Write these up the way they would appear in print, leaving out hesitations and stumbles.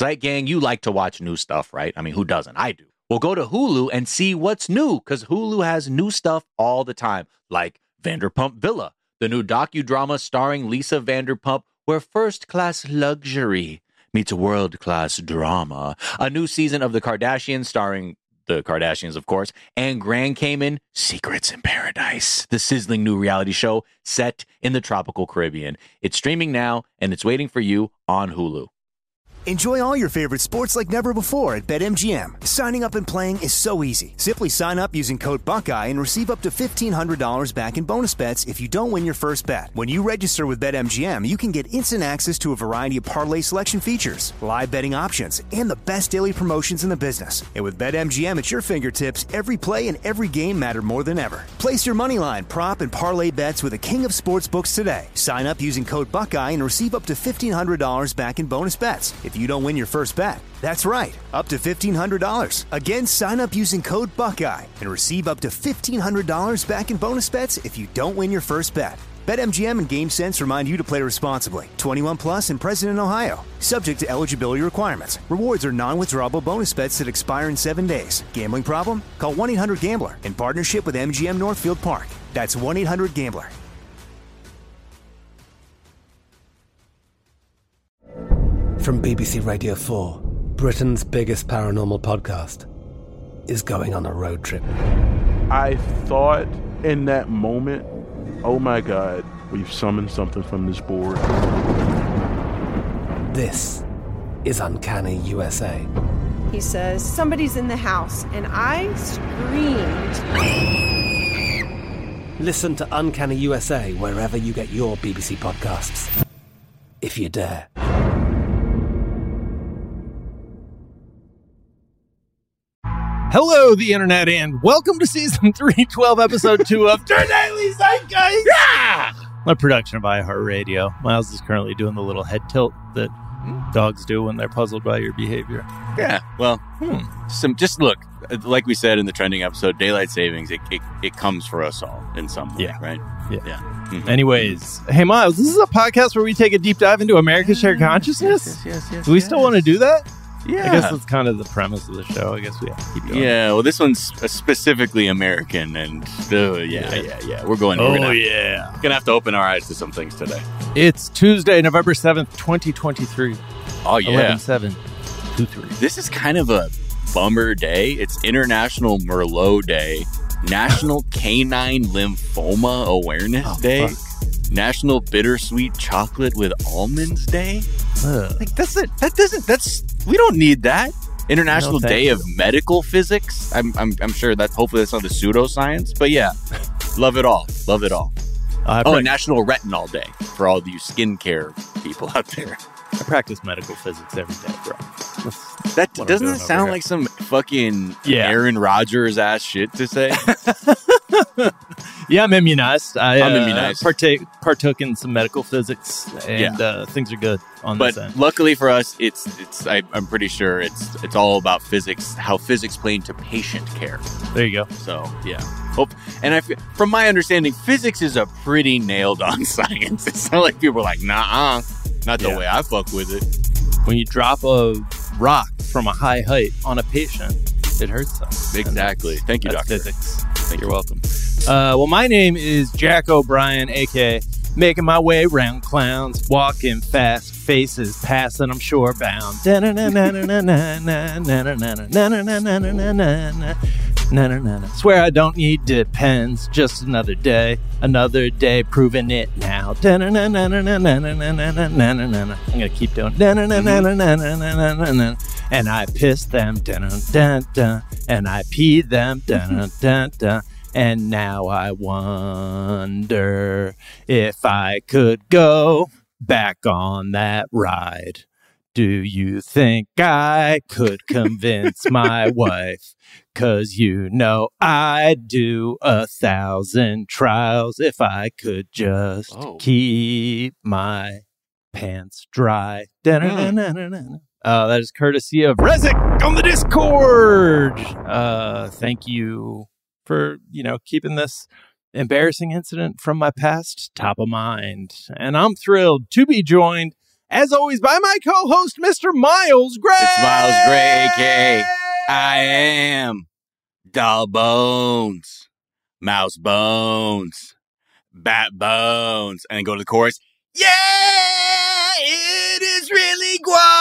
Zeit Gang, you like to watch new stuff, right? I mean, who doesn't? I do. Well, go to Hulu and see what's new, because Hulu has new stuff all the time, like Vanderpump Villa, the new docudrama starring Lisa Vanderpump, where first-class luxury meets world-class drama. A new season of The Kardashians starring the Kardashians, of course, and Grand Cayman, Secrets in Paradise, the sizzling new reality show set in the tropical Caribbean. It's streaming now, and it's waiting for you on Hulu. Enjoy all your favorite sports like never before at BetMGM. Signing up and playing is so easy. Simply sign up using code Buckeye and receive up to $1,500 back in bonus bets if you don't win your first bet. When you register with BetMGM, you can get instant access to a variety of parlay selection features, live betting options, and the best daily promotions in the business. And with BetMGM at your fingertips, every play and every game matter more than ever. Place your moneyline, prop, and parlay bets with the king of sportsbooks today. Sign up using code Buckeye and receive up to $1,500 back in bonus bets if you don't win your first bet. That's right, up to $1,500. Again, sign up using code Buckeye and receive up to $1,500 back in bonus bets if you don't win your first bet. BetMGM and GameSense remind you to play responsibly. 21 plus and present in Ohio. Subject to eligibility requirements. Rewards are non-withdrawable bonus bets that expire in 7 days. Gambling problem? Call 1-800-GAMBLER in partnership with MGM Northfield Park. That's 1-800-GAMBLER. From BBC Radio 4, Britain's biggest paranormal podcast is going on a road trip. I thought in that moment, oh my God, we've summoned something from this board. This is Uncanny USA. He says, somebody's in the house, and I screamed. Listen to Uncanny USA wherever you get your BBC podcasts, if you dare. Hello, the internet, and welcome to season 312, episode 2 of Turn Nightly Zeitgeist. Yeah! A production of iHeartRadio. Miles is currently doing the little head tilt that dogs do when they're puzzled by your behavior. Yeah, well, just look, like we said in the trending episode, daylight savings, it comes for us all in some way, right? Yeah. Mm-hmm. Anyways, hey, Miles, this is a podcast where we take a deep dive into America's shared consciousness. Yes. Do we still want to do that? Yeah. I guess that's kind of the premise of the show. I guess we have to keep going. Yeah, well, this one's specifically American, and yeah. We're gonna have to open our eyes to some things today. It's Tuesday, November 7th, 2023. Oh, yeah. 11/7/23. This is kind of a bummer day. It's International Merlot Day, National Canine Lymphoma Awareness Day, fuck. National Bittersweet Chocolate with Almonds Day. Like, we don't need that. International Day of Medical Physics. I'm sure that hopefully that's not the pseudoscience, but yeah, love it all. And National Retinol Day for all you skincare people out there. I practice medical physics every day, bro. That doesn't sound like some fucking Aaron Rodgers ass shit to say. Yeah, I'm immunized. I'm immunized. Partook in some medical physics, and things are good on this end. But luckily for us, I'm pretty sure it's all about physics, how physics play into patient care. There you go. So yeah, from my understanding, physics is a pretty nailed on science. It's not like people are like, nah, not the way I fuck with it. When you drop a rock from a high height on a patient, it hurts them. Exactly. Thank you, doctor. Physics. You're welcome. Well, my name is Jack O'Brien, a.k.a. making my way around clowns, walking fast, faces passing, I'm sure bound. Swear I don't need depends, just another day proving it now. I'm gonna keep doing. And I pissed them, and I peed them, and now I wonder if I could go back on that ride. Do you think I could convince my wife? 'Cause you know I'd do 1,000 trials if I could just keep my pants dry. That is courtesy of Rezik on the Discord. Thank you for, keeping this embarrassing incident from my past top of mind. And I'm thrilled to be joined, As always, by my co-host, Mr. Miles Gray. It's Miles Gray, a.k.a. I am Doll Bones, Mouse Bones, Bat Bones. And then go to the chorus. Yeah, it is really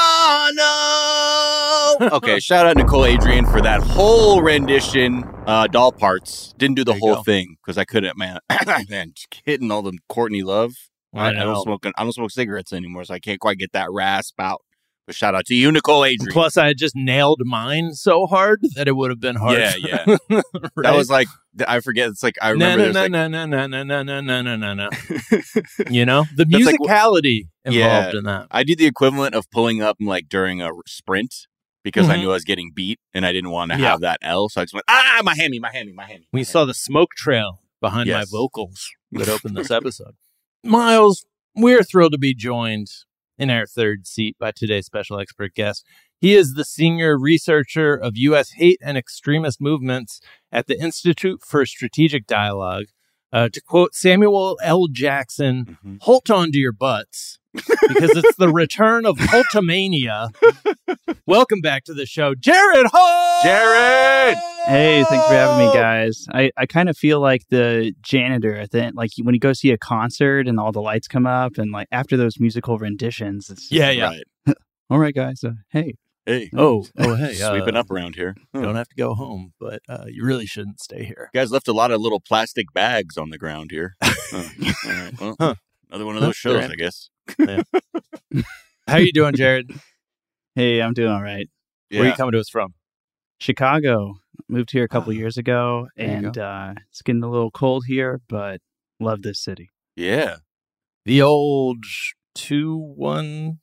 guano. Okay, shout out Nicole Adrian for that whole rendition. Doll parts. Didn't do the whole thing because I couldn't, man. Man, just hitting all the Courtney Love. I don't smoke cigarettes anymore, so I can't quite get that rasp out. But shout out to you, Nicole Adrian. Plus, I had just nailed mine so hard that it would have been hard. Yeah. Right? That was like, I forget. It's like, I remember. No. You know, the musicality involved in that. I did the equivalent of pulling up like during a sprint because I knew I was getting beat and I didn't want to have that L. So I just went, my hammy. We saw the smoke trail behind my vocals that opened this episode. Miles, we're thrilled to be joined in our third seat by today's special expert guest. He is the senior researcher of U.S. hate and extremist movements at the Institute for Strategic Dialogue. To quote Samuel L. Jackson, "Holt onto your butts," because it's the return of Holtomania. Welcome back to the show, Jared Holt! Jared! Hey, thanks for having me, guys. I kind of feel like the janitor at the end, like when you go see a concert and all the lights come up and like after those musical renditions. It's just Right. All right, guys. Hey. Oh, hey. Sweeping up around here. You don't have to go home, but you really shouldn't stay here. You guys left a lot of little plastic bags on the ground here. All right. Well, another one of those shows, I guess. Yeah. How you doing, Jared? Hey, I'm doing all right. Where are you coming to us from? Chicago. Moved here a couple years ago, and it's getting a little cold here, but love this city. Yeah. The old 213?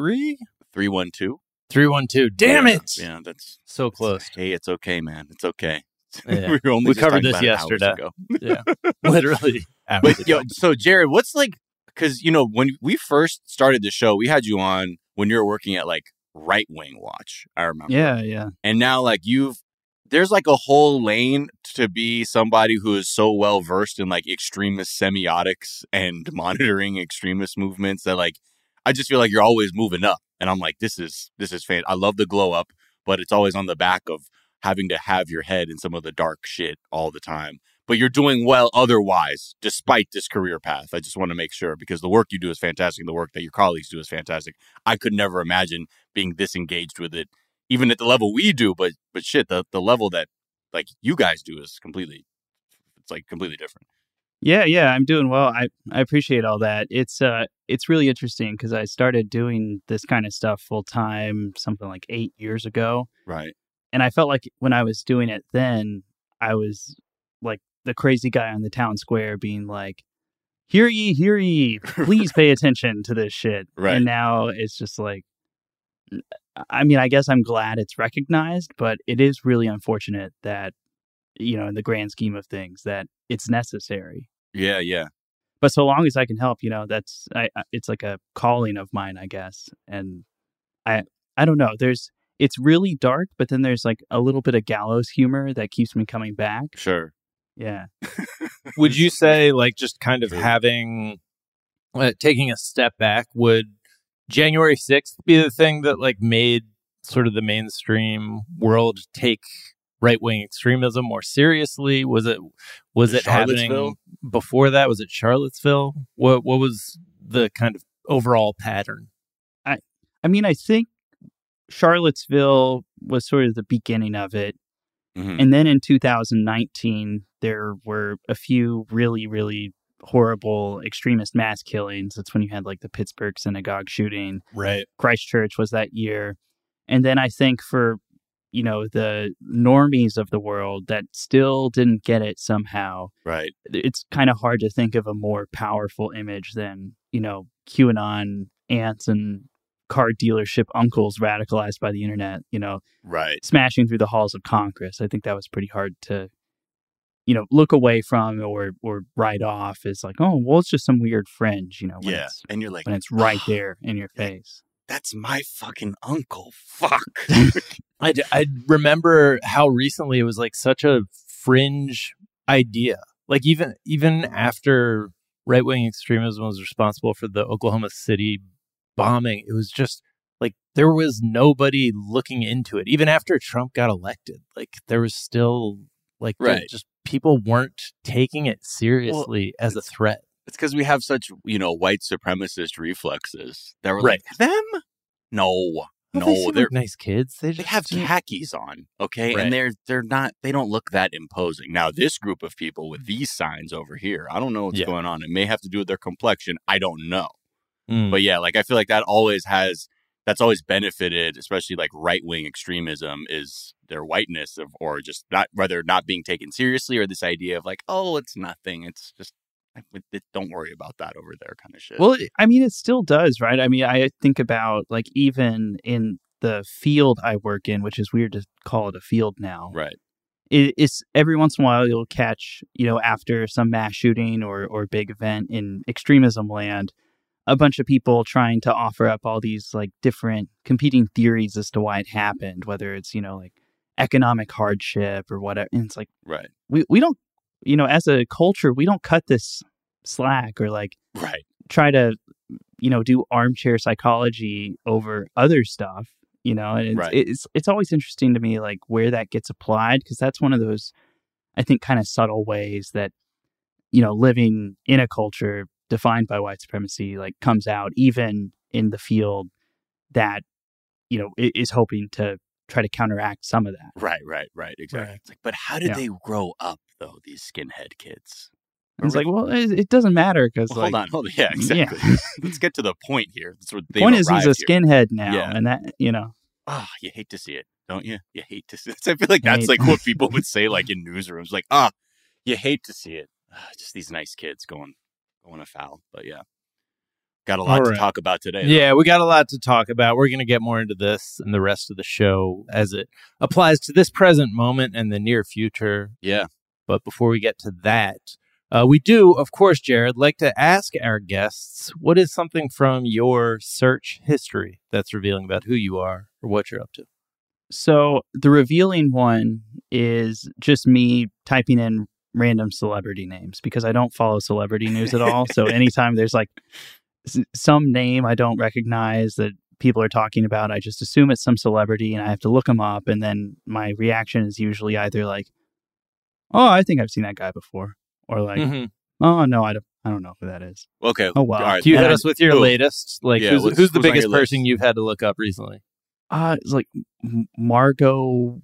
312? 312. Damn it! Yeah, that's so close. Hey, it's okay, man. It's okay. Yeah. we covered this yesterday. Yeah, literally. But so Jared, what's like? Because when we first started the show, we had you on when you were working at like Right Wing Watch. I remember. Yeah. And now like there's like a whole lane to be somebody who is so well versed in like extremist semiotics and monitoring extremist movements that like I just feel like you're always moving up. And I'm like, this is fan. I love the glow up, but it's always on the back of having to have your head in some of the dark shit all the time. But you're doing well otherwise, despite this career path. I just want to make sure because the work you do is fantastic. The work that your colleagues do is fantastic. I could never imagine being this engaged with it, even at the level we do. But shit, the level that like you guys do is completely different. Yeah, I'm doing well. I appreciate all that. It's really interesting because I started doing this kind of stuff full time something like 8 years ago. Right. And I felt like when I was doing it then, I was like the crazy guy on the town square being like, hear ye, please pay attention to this shit. Right. And now it's just like, I mean, I guess I'm glad it's recognized, but it is really unfortunate that, in the grand scheme of things, that it's necessary. Yeah. But so long as I can help, it's like a calling of mine, I guess. And I don't know. It's really dark, but then there's like a little bit of gallows humor that keeps me coming back. Sure. Yeah. Would you say like just kind of taking a step back, would January 6th be the thing that like made sort of the mainstream world take right-wing extremism more seriously? Was it happening before that? Was it Charlottesville? What was the kind of overall pattern? I mean, I think Charlottesville was sort of the beginning of it. Mm-hmm. And then in 2019, there were a few really, really horrible extremist mass killings. That's when you had like the Pittsburgh synagogue shooting. Right. Christchurch was that year. And then I think for, the normies of the world that still didn't get it somehow. Right. It's kind of hard to think of a more powerful image than, QAnon aunts and car dealership uncles radicalized by the internet, right, smashing through the halls of Congress. I think that was pretty hard to, look away from or write off as like, oh, well, it's just some weird fringe, and you're like, when it's right there in your face. That's my fucking uncle. Fuck. I remember how recently it was like such a fringe idea. Like even after right-wing extremism was responsible for the Oklahoma City bombing, it was just like there was nobody looking into it. Even after Trump got elected, like there was still like just people weren't taking it seriously as a threat. It's because we have such, white supremacist reflexes that were like, them? No, they're nice kids. They have khakis on, okay? Right. And they don't look that imposing. Now, this group of people with these signs over here, I don't know what's going on. It may have to do with their complexion. I don't know. But yeah, like I feel like that's always benefited, especially like right-wing extremism, is their whiteness or just not being taken seriously, or this idea of like, oh, it's nothing. It's just, don't worry about that over there kind of shit. Well, I mean, it still does, right? I mean, I think about like even in the field I work in, which is weird to call it a field now. Right. It's every once in a while you'll catch, after some mass shooting or big event in extremism land, a bunch of people trying to offer up all these like different competing theories as to why it happened, whether it's, like economic hardship or whatever. And it's like, right. We don't, as a culture, we don't cut this slack or like try to, do armchair psychology over other stuff, and it's always interesting to me, like where that gets applied, because that's one of those, I think, kind of subtle ways that, living in a culture defined by white supremacy, like comes out even in the field that, is hoping to try to counteract some of that. Right. Exactly. Right. It's like, but how did they grow up though, these skinhead kids? It's like, well, it doesn't matter because hold on. Yeah, exactly. Yeah. Let's get to the point here. That's what point is, he's a skinhead now, and that, Oh, you hate to see it, don't you? You hate to see it. I feel like that's like what people would say, like in newsrooms, like, you hate to see it. Just these nice kids going afoul. But yeah, got a lot to talk about today. Yeah, we got a lot to talk about. We're going to get more into this in the rest of the show as it applies to this present moment and the near future. Yeah. But before we get to that, we do, of course, Jared, like to ask our guests, what is something from your search history that's revealing about who you are or what you're up to? So the revealing one is just me typing in random celebrity names because I don't follow celebrity news at all. So anytime there's like some name I don't recognize that people are talking about, I just assume it's some celebrity and I have to look them up. And then my reaction is usually either like, oh, I think I've seen that guy before. Or like, oh, no, I don't know who that is. Okay. Oh, wow. Right. Can you hit us with your latest? Like, who's the biggest person you've had to look up recently? It's like Margot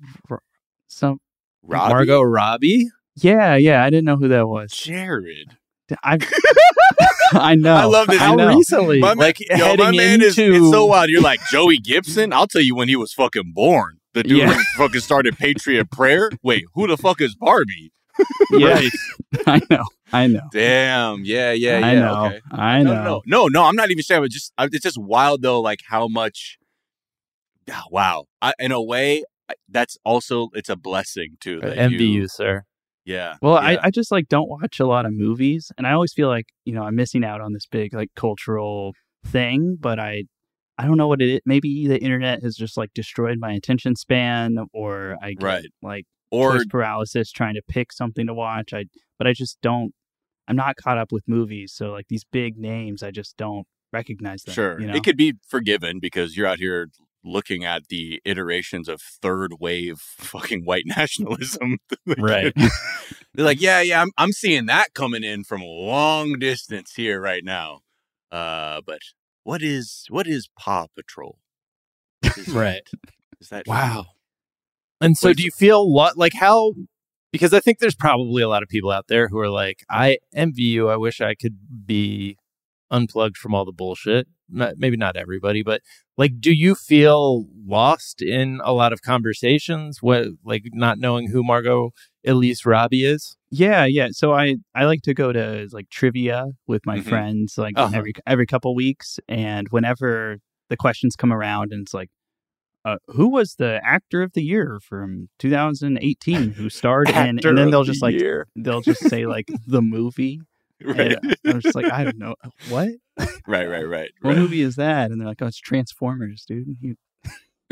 Robbie? Yeah. I didn't know who that was. Jared. I know. I love this. How recently? My man is it's so wild. You're like, Joey Gibson? I'll tell you when he was fucking born. The dude who fucking started Patriot Prayer? Wait, who the fuck is Barbie? Yeah, I know. Damn. Yeah. I know. Okay. I know. No. I'm not even saying. It's just wild though. Like how much. Wow. In a way, that's also it's a blessing too. Envy you, sir. Yeah. Well, yeah. I just like don't watch a lot of movies, and I always feel like I'm missing out on this big like cultural thing. But I don't know what it is. Maybe the internet has just like destroyed my attention span, or I get like. Or paralysis trying to pick something to watch. But I just don't. I'm not caught up with movies, so like these big names, I just don't recognize them. Sure, it could be forgiven because you're out here looking at the iterations of third wave fucking white nationalism. Right? They're like, yeah, I'm seeing that coming in from a long distance here right now. But what is Paw Patrol? Right? Is that wow? And so do you feel how, because I think there's probably a lot of people out there who are like, I envy you. I wish I could be unplugged from all the bullshit. Maybe not everybody, but like, do you feel lost in a lot of conversations, like not knowing who Margot Elise Robbie is? Yeah. So I like to go to like trivia with my friends, like every couple weeks. And whenever the questions come around and it's like, who was the actor of the year from 2018 who starred in, and then they'll just like, they'll just say like the movie. Right. And I'm just like, I don't know. What? Right. What movie is that? And they're like, oh, it's Transformers, dude.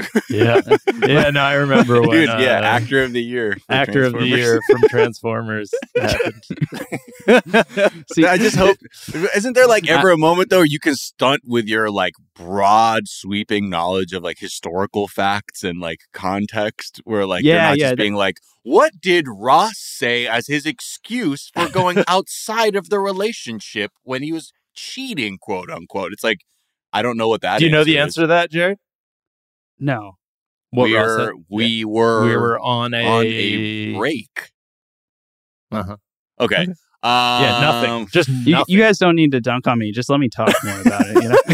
Yeah. No, I remember when. Dude, actor of the year. Actor of the year from Transformers happened. See, I just hope. Isn't there like ever a moment though where you can stunt with your like broad, sweeping knowledge of like historical facts and like context, where like you're not just being like, what did Ross say as his excuse for going outside of the relationship when he was cheating, quote unquote? It's like, I don't know what that is. Do you know the answer to that, Jared? No. We were on a break. Uh-huh. Okay. Nothing. Just nothing. You guys don't need to dunk on me. Just let me talk more about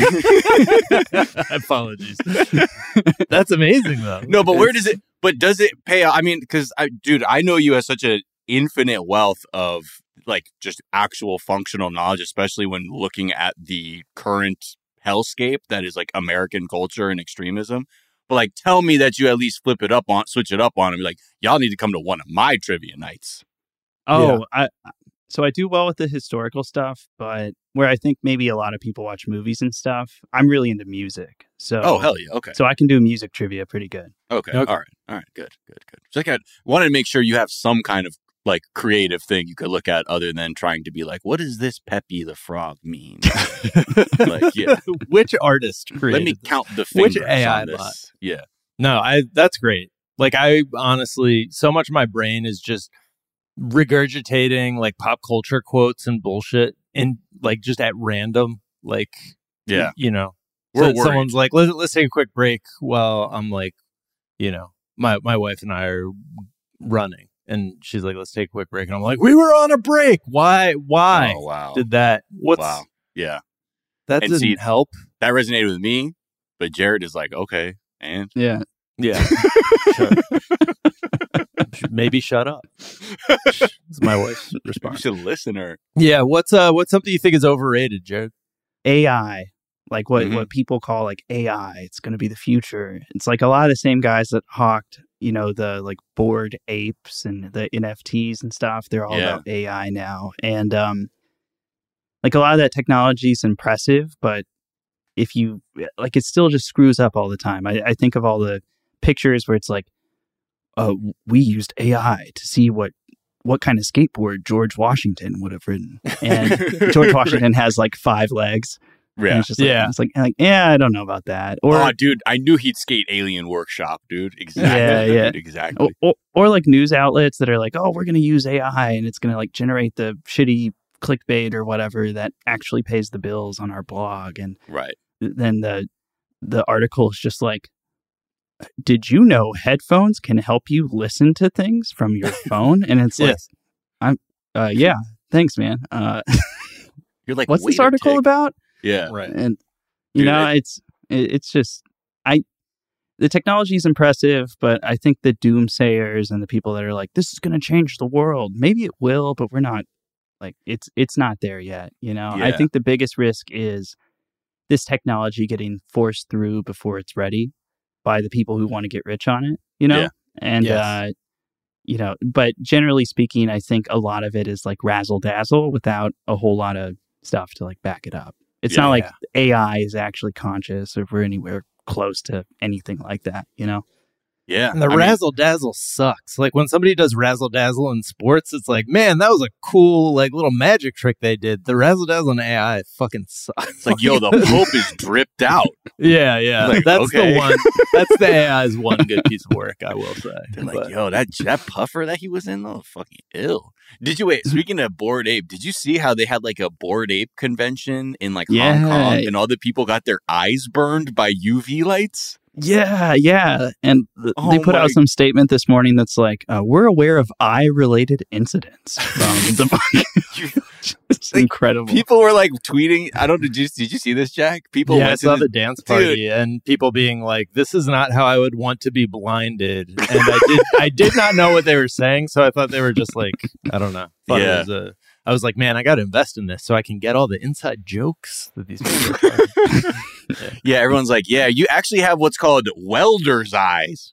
it. You know? Apologies. That's amazing, though. No, but does it pay off? I mean, because, I know you as such an infinite wealth of, like, just actual functional knowledge, especially when looking at the current hellscape that is, like, American culture and extremism. But, like, tell me that you at least switch it up on and be like, y'all need to come to one of my trivia nights. Oh, yeah. So I do well with the historical stuff, but where I think maybe a lot of people watch movies and stuff, I'm really into music. So hell yeah, okay. So I can do music trivia pretty good. Okay. All right, good. So I wanted to make sure you have some kind of like creative thing you could look at other than trying to be like, what does this Pepe the Frog mean? Like, yeah, which artist created? Let me count the fingers. Which AI on this. bot? Yeah. No, that's great. Like I honestly, so much of my brain is just regurgitating like pop culture quotes and bullshit and like just at random, like, yeah, you know, someone's like, let's take a quick break while I'm like, you know, my wife and I are running and she's like, let's take a quick break. And I'm like, we were on a break. Why Oh, wow. did that? Wow. Yeah. That didn't help. That resonated with me, but Jared is like, okay. And yeah. Maybe shut up. That's my wife's response. You should listen to her. Yeah. What's something you think is overrated, Jared? AI, like what people call like AI. It's going to be the future. It's like a lot of the same guys that hawked, you know, the like Bored Apes and the NFTs and stuff. They're all about AI now, and like a lot of that technology is impressive, but if you like, it still just screws up all the time. I think of all the pictures where it's like, we used AI to see what kind of skateboard George Washington would have ridden. And George Washington has like 5 legs. Yeah. It's just like, I don't know about that. Or, dude, I knew he'd skate Alien Workshop, dude. Exactly. Yeah. Dude, exactly. Or like news outlets that are like, oh, we're going to use AI and it's going to like generate the shitty clickbait or whatever that actually pays the bills on our blog. And then the article is just like, did you know headphones can help you listen to things from your phone? And it's like, yeah, thanks, man. You're like, what's this article about? Yeah. Right. And you know, it's just, the technology is impressive, but I think the doomsayers and the people that are like, this is going to change the world, maybe it will, but we're not like, it's not there yet. You know, I think the biggest risk is this technology getting forced through before it's ready by the people who want to get rich on it, you know? And, you know, but generally speaking, I think a lot of it is like razzle dazzle without a whole lot of stuff to like back it up. It's not like AI is actually conscious or we're anywhere close to anything like that, you know? Yeah. And the razzle dazzle sucks. Like when somebody does razzle dazzle in sports, it's like, man, that was a cool like little magic trick they did. The razzle dazzle in AI fucking sucks. It's like, yo, the Pope is dripped out. Yeah. Like, that's the one. That's the AI's one good piece of work, I will say. They're like, yo, that puffer that he was in, though, fucking ill. Did you wait? Speaking of Bored Ape, did you see how they had like a Bored Ape convention in like Hong Kong, and all the people got their eyes burned by UV lights? Yeah. And they put out some statement this morning that's like, we're aware of eye-related incidents from the It's like, incredible. People were like tweeting. Did you see this, Jack? People I saw the dance party and people being like, this is not how I would want to be blinded. And I did not know what they were saying. So I thought they were just like, I don't know. I was like, man, I got to invest in this so I can get all the inside jokes that these people are. Yeah, everyone's like, yeah, you actually have what's called welder's eyes.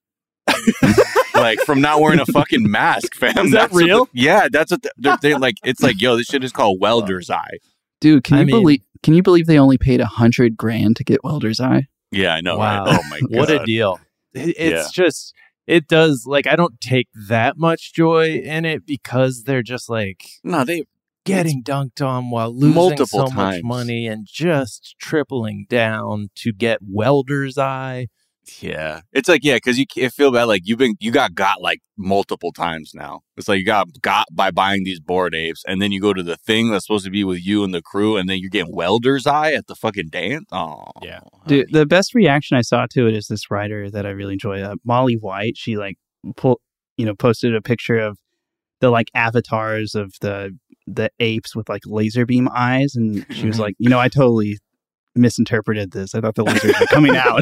Like from not wearing a fucking mask, fam. Is that real? That's what they're like. It's like, yo, this shit is called welder's eye. Dude, can you believe they only paid $100,000 to get welder's eye? Yeah, I know. Wow. Right? Oh my god, what a deal. It's just, it does, like, I don't take that much joy in it because they're just like, they getting dunked on while losing multiple so much money and just tripling down to get welder's eye. Yeah, it's like, because you feel bad, like you got like multiple times now. It's like you got by buying these Bored Apes, and then you go to the thing that's supposed to be with you and the crew, and then you're getting welder's eye at the fucking dance. Oh yeah, dude. The best reaction I saw to it is this writer that I really enjoy, Molly White. She like posted a picture of the like avatars of the apes with like laser beam eyes, and she was like, I totally misinterpreted this. I thought the lasers were coming out.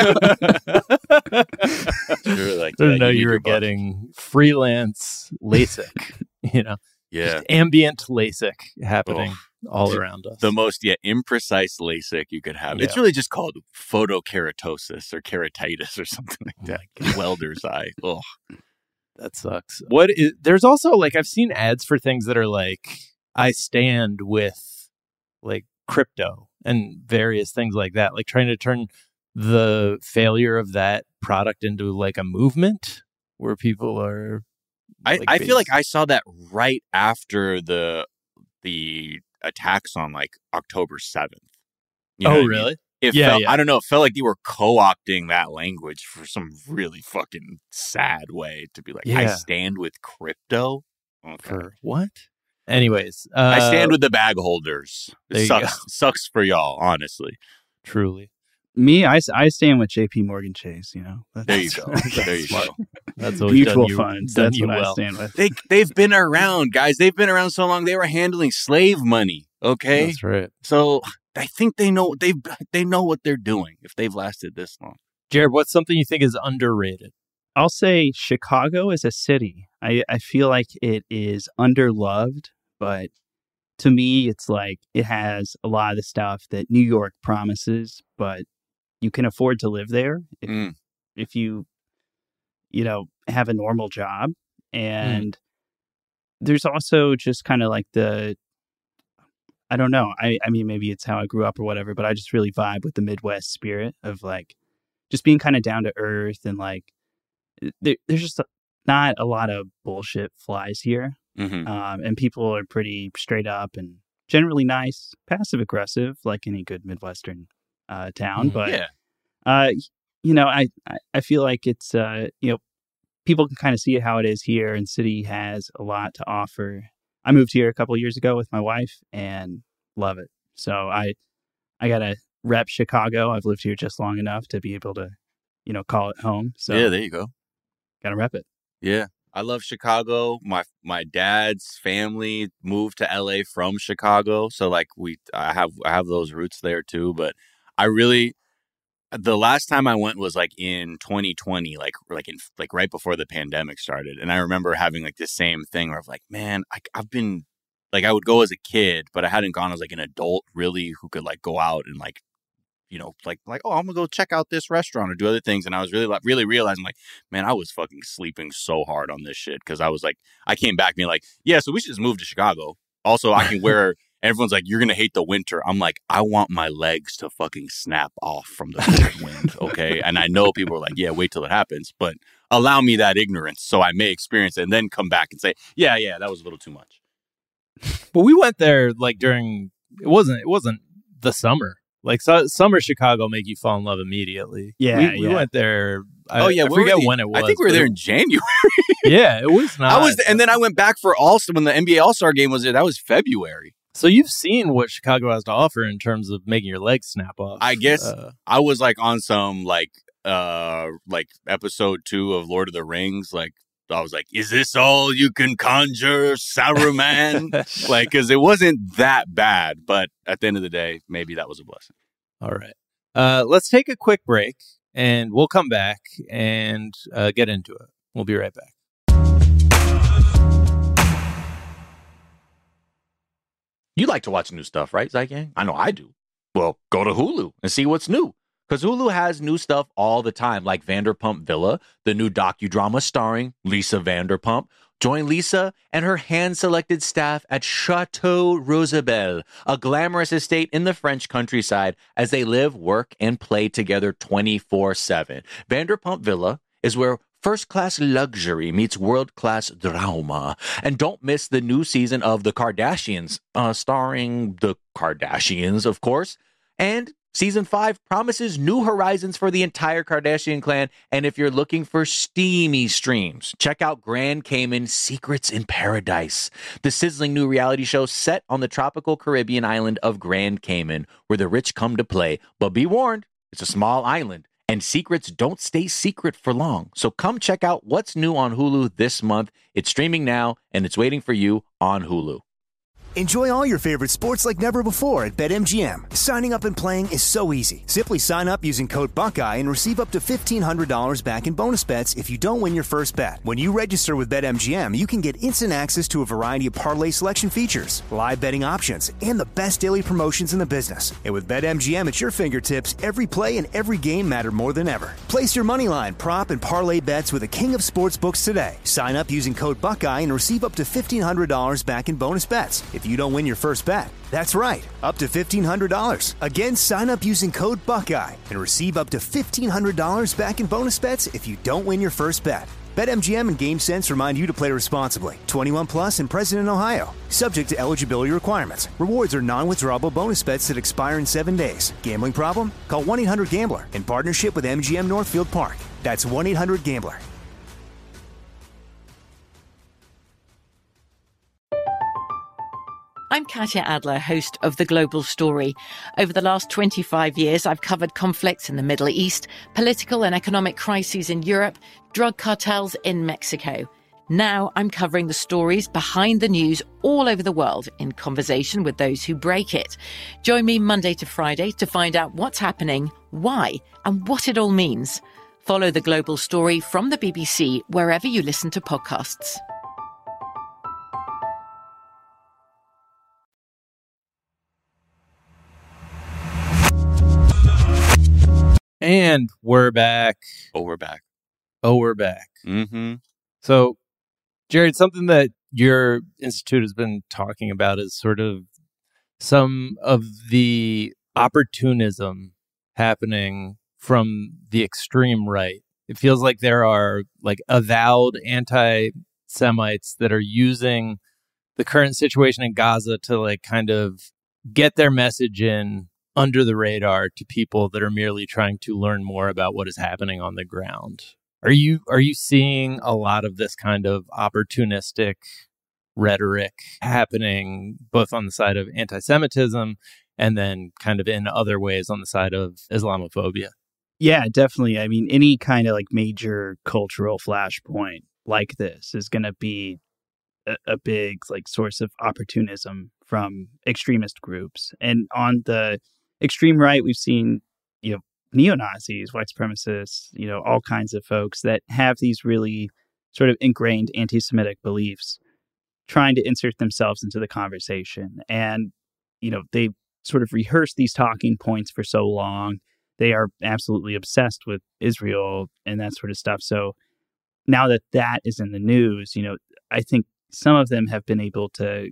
Like, didn't know you were getting freelance LASIK, just ambient LASIK happening all around us. The most imprecise LASIK you could have. It's really just called photokeratosis or keratitis or something like that. Welder's eye. Oh, that sucks. There's also like, I've seen ads for things that are like, I stand with like crypto and various things like that, like trying to turn the failure of that product into like a movement where people are. I feel like I saw that right after the attacks on like October 7th. Really? I don't know. It felt like they were co-opting that language for some really fucking sad way to be like, I stand with crypto. Okay. For what? Anyways, I stand with the bag holders. It sucks for y'all, honestly. Truly. Me, I stand with JP Morgan Chase, There you go. There you go. That's mutual funds. That's what I stand with. They've been around, guys. They've been around so long. They were handling slave money. Okay? That's right. So I think they know what they're doing if they've lasted this long. Jared, what's something you think is underrated? I'll say Chicago as a city. I feel like it is underloved. But to me, it's like it has a lot of the stuff that New York promises, but you can afford to live there if you have a normal job. And there's also just kind of like I don't know. I mean, maybe it's how I grew up or whatever, but I just really vibe with the Midwest spirit of like just being kind of down to earth and like there's just not a lot of bullshit flies here. And people are pretty straight up and generally nice, passive aggressive, like any good Midwestern town. But I feel like it's people can kind of see how it is here, and city has a lot to offer. I moved here a couple of years ago with my wife and love it. So I gotta rep Chicago. I've lived here just long enough to be able to call it home. So yeah, there you go. Gotta rep it. Yeah. I love Chicago. My dad's family moved to LA from Chicago, so like I have those roots there too. But the last time I went was like in 2020, like right before the pandemic started, and I remember having like this same thing where I was like, man, I've been like, I would go as a kid, but I hadn't gone as like an adult really who could like go out and like, oh, I'm gonna go check out this restaurant or do other things. And I was really realizing like, man, I was fucking sleeping so hard on this shit. Cause I was like, I came back being like, yeah, so we should just move to Chicago. Also, I can wear, everyone's like, you're gonna hate the winter. I'm like, I want my legs to fucking snap off from the cold wind. Okay. And I know people are like, yeah, wait till it happens, but allow me that ignorance so I may experience it and then come back and say, yeah, that was a little too much. But we went there like during, it wasn't the summer. Like summer Chicago make you fall in love immediately. Yeah, we went there. I forget when it was. I think we were there in January. Yeah, it was not. And then I went back for when the NBA All-Star game was there. That was February. So you've seen what Chicago has to offer in terms of making your legs snap off. I guess I was like on some like episode 2 of Lord of the Rings. Like I was like, is this all you can conjure, Saruman? Like, because it wasn't that bad, but at the end of the day, maybe that was a blessing. All right. Let's take a quick break, and we'll come back and get into it. We'll be right back. You like to watch new stuff, right, Zygang? I know I do. Well, go to Hulu and see what's new. Because Hulu has new stuff all the time, like Vanderpump Villa, the new docudrama starring Lisa Vanderpump, Join Lisa and her hand-selected staff at Chateau Rosabelle, a glamorous estate in the French countryside, as they live, work, and play together 24/7. Vanderpump Villa is where first-class luxury meets world-class drama. And don't miss the new season of The Kardashians, starring the Kardashians, of course. And Season 5 promises new horizons for the entire Kardashian clan. And if you're looking for steamy streams, check out Grand Cayman Secrets in Paradise, the sizzling new reality show set on the tropical Caribbean island of Grand Cayman, where the rich come to play. But be warned, it's a small island, and secrets don't stay secret for long. So come check out what's new on Hulu this month. It's streaming now, and it's waiting for you on Hulu. Enjoy all your favorite sports like never before at BetMGM. Signing up and playing is so easy. Simply sign up using code Buckeye and receive up to $1,500 back in bonus bets if you don't win your first bet. When you register with BetMGM, you can get instant access to a variety of parlay selection features, live betting options, and the best daily promotions in the business. And with BetMGM at your fingertips, every play and every game matter more than ever. Place your moneyline, prop, and parlay bets with the king of sportsbooks today. Sign up using code Buckeye and receive up to $1,500 back in bonus bets if you don't win your first bet. That's right, up to $1,500. Again, sign up using code Buckeye and receive up to $1,500 back in bonus bets if you don't win your first bet. BetMGM and GameSense remind you to play responsibly. 21 plus and present in Ohio. Subject to eligibility requirements. Rewards are non-withdrawable bonus bets that expire in 7 days. Gambling problem? Call 1-800-GAMBLER in partnership with MGM Northfield Park. That's 1-800-GAMBLER. I'm Katya Adler, host of The Global Story. Over the last 25 years, I've covered conflicts in the Middle East, political and economic crises in Europe, drug cartels in Mexico. Now I'm covering the stories behind the news all over the world in conversation with those who break it. Join me Monday to Friday to find out what's happening, why, and what it all means. Follow The Global Story from the BBC wherever you listen to podcasts. And we're back. We're back. We're back. Mm-hmm. So, Jared, something that your institute has been talking about is sort of some of the opportunism happening from the extreme right. It feels like there are like avowed anti-Semites that are using the current situation in Gaza to like kind of get their message in under the radar to people that are merely trying to learn more about what is happening on the ground. Are you seeing a lot of this kind of opportunistic rhetoric happening both on the side of anti-Semitism and then kind of in other ways on the side of Islamophobia? Yeah, definitely. I mean, any kind of like major cultural flashpoint like this is going to be a big like source of opportunism from extremist groups. And on the extreme right, we've seen, neo-Nazis, white supremacists, all kinds of folks that have these really sort of ingrained anti-Semitic beliefs trying to insert themselves into the conversation. And, they sort of rehearse these talking points for so long. They are absolutely obsessed with Israel and that sort of stuff. So now that is in the news, I think some of them have been able to,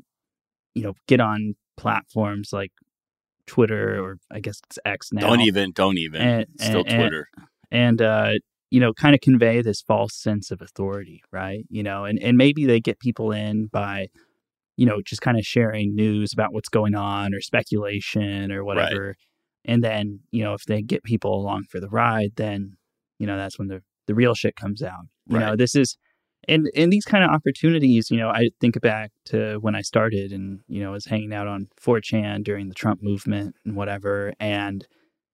get on platforms like Twitter, or I guess it's X now. Don't even. Still Twitter. And kind of convey this false sense of authority, right? And maybe they get people in by, just kind of sharing news about what's going on or speculation or whatever. Right. And then, if they get people along for the ride, then, that's when the real shit comes out. This is, and these kind of opportunities, I think back to when I started and, was hanging out on 4chan during the Trump movement and whatever. And,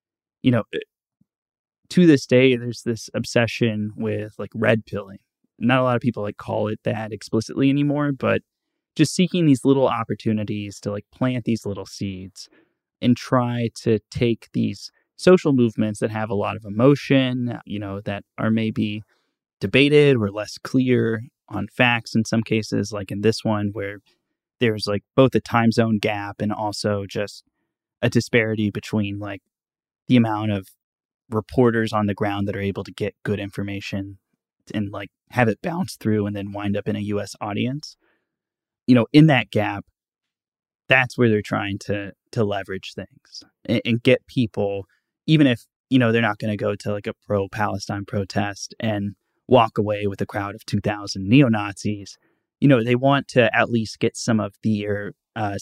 to this day, there's this obsession with like red pilling. Not a lot of people like call it that explicitly anymore, but just seeking these little opportunities to like plant these little seeds and try to take these social movements that have a lot of emotion, that are maybe debated or less clear on facts in some cases, like in this one where there's like both a time zone gap and also just a disparity between like the amount of reporters on the ground that are able to get good information and like have it bounce through and then wind up in a US audience. You know, in that gap, that's where they're trying to leverage things and get people, even if, you know, they're not going to go to like a pro-Palestine protest and walk away with a crowd of 2,000 neo-Nazis. You know, they want to at least get some of their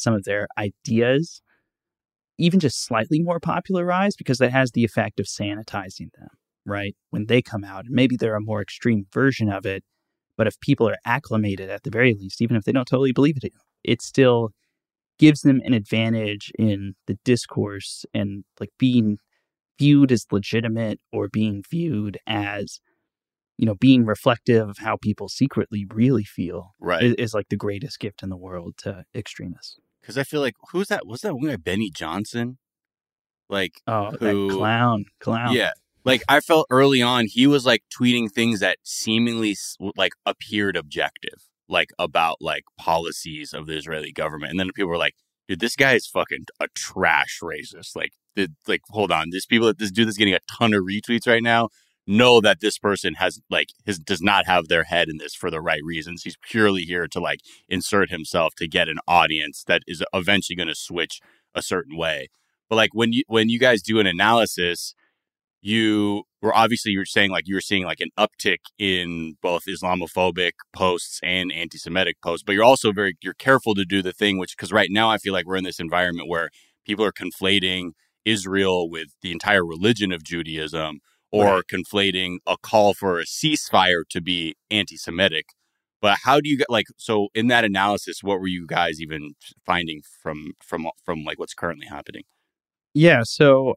ideas even just slightly more popularized, because that has the effect of sanitizing them, right? When they come out, maybe they're a more extreme version of it, but if people are acclimated at the very least, even if they don't totally believe it, it still gives them an advantage in the discourse and like being viewed as legitimate or being viewed as, you know, being reflective of how people secretly really feel, right, is like the greatest gift in the world to extremists. Because I feel like, who's that? Was that one guy, Benny Johnson? Like, that clown. Yeah. Like, I felt early on, he was like tweeting things that seemingly like appeared objective, like about like policies of the Israeli government. And then people were like, dude, this guy is fucking a trash racist. Like, hold on. This dude is getting a ton of retweets right now. Know that this person does not have their head in this for the right reasons. He's purely here to like insert himself to get an audience that is eventually going to switch a certain way. But like when you guys do an analysis, you're saying like you were seeing like an uptick in both Islamophobic posts and anti-Semitic posts, but you're also you're careful to do the thing, which, because right now I feel like we're in this environment where people are conflating Israel with the entire religion of Judaism, or conflating a call for a ceasefire to be anti-Semitic. But how do you get so in that analysis, what were you guys even finding from like what's currently happening? Yeah, so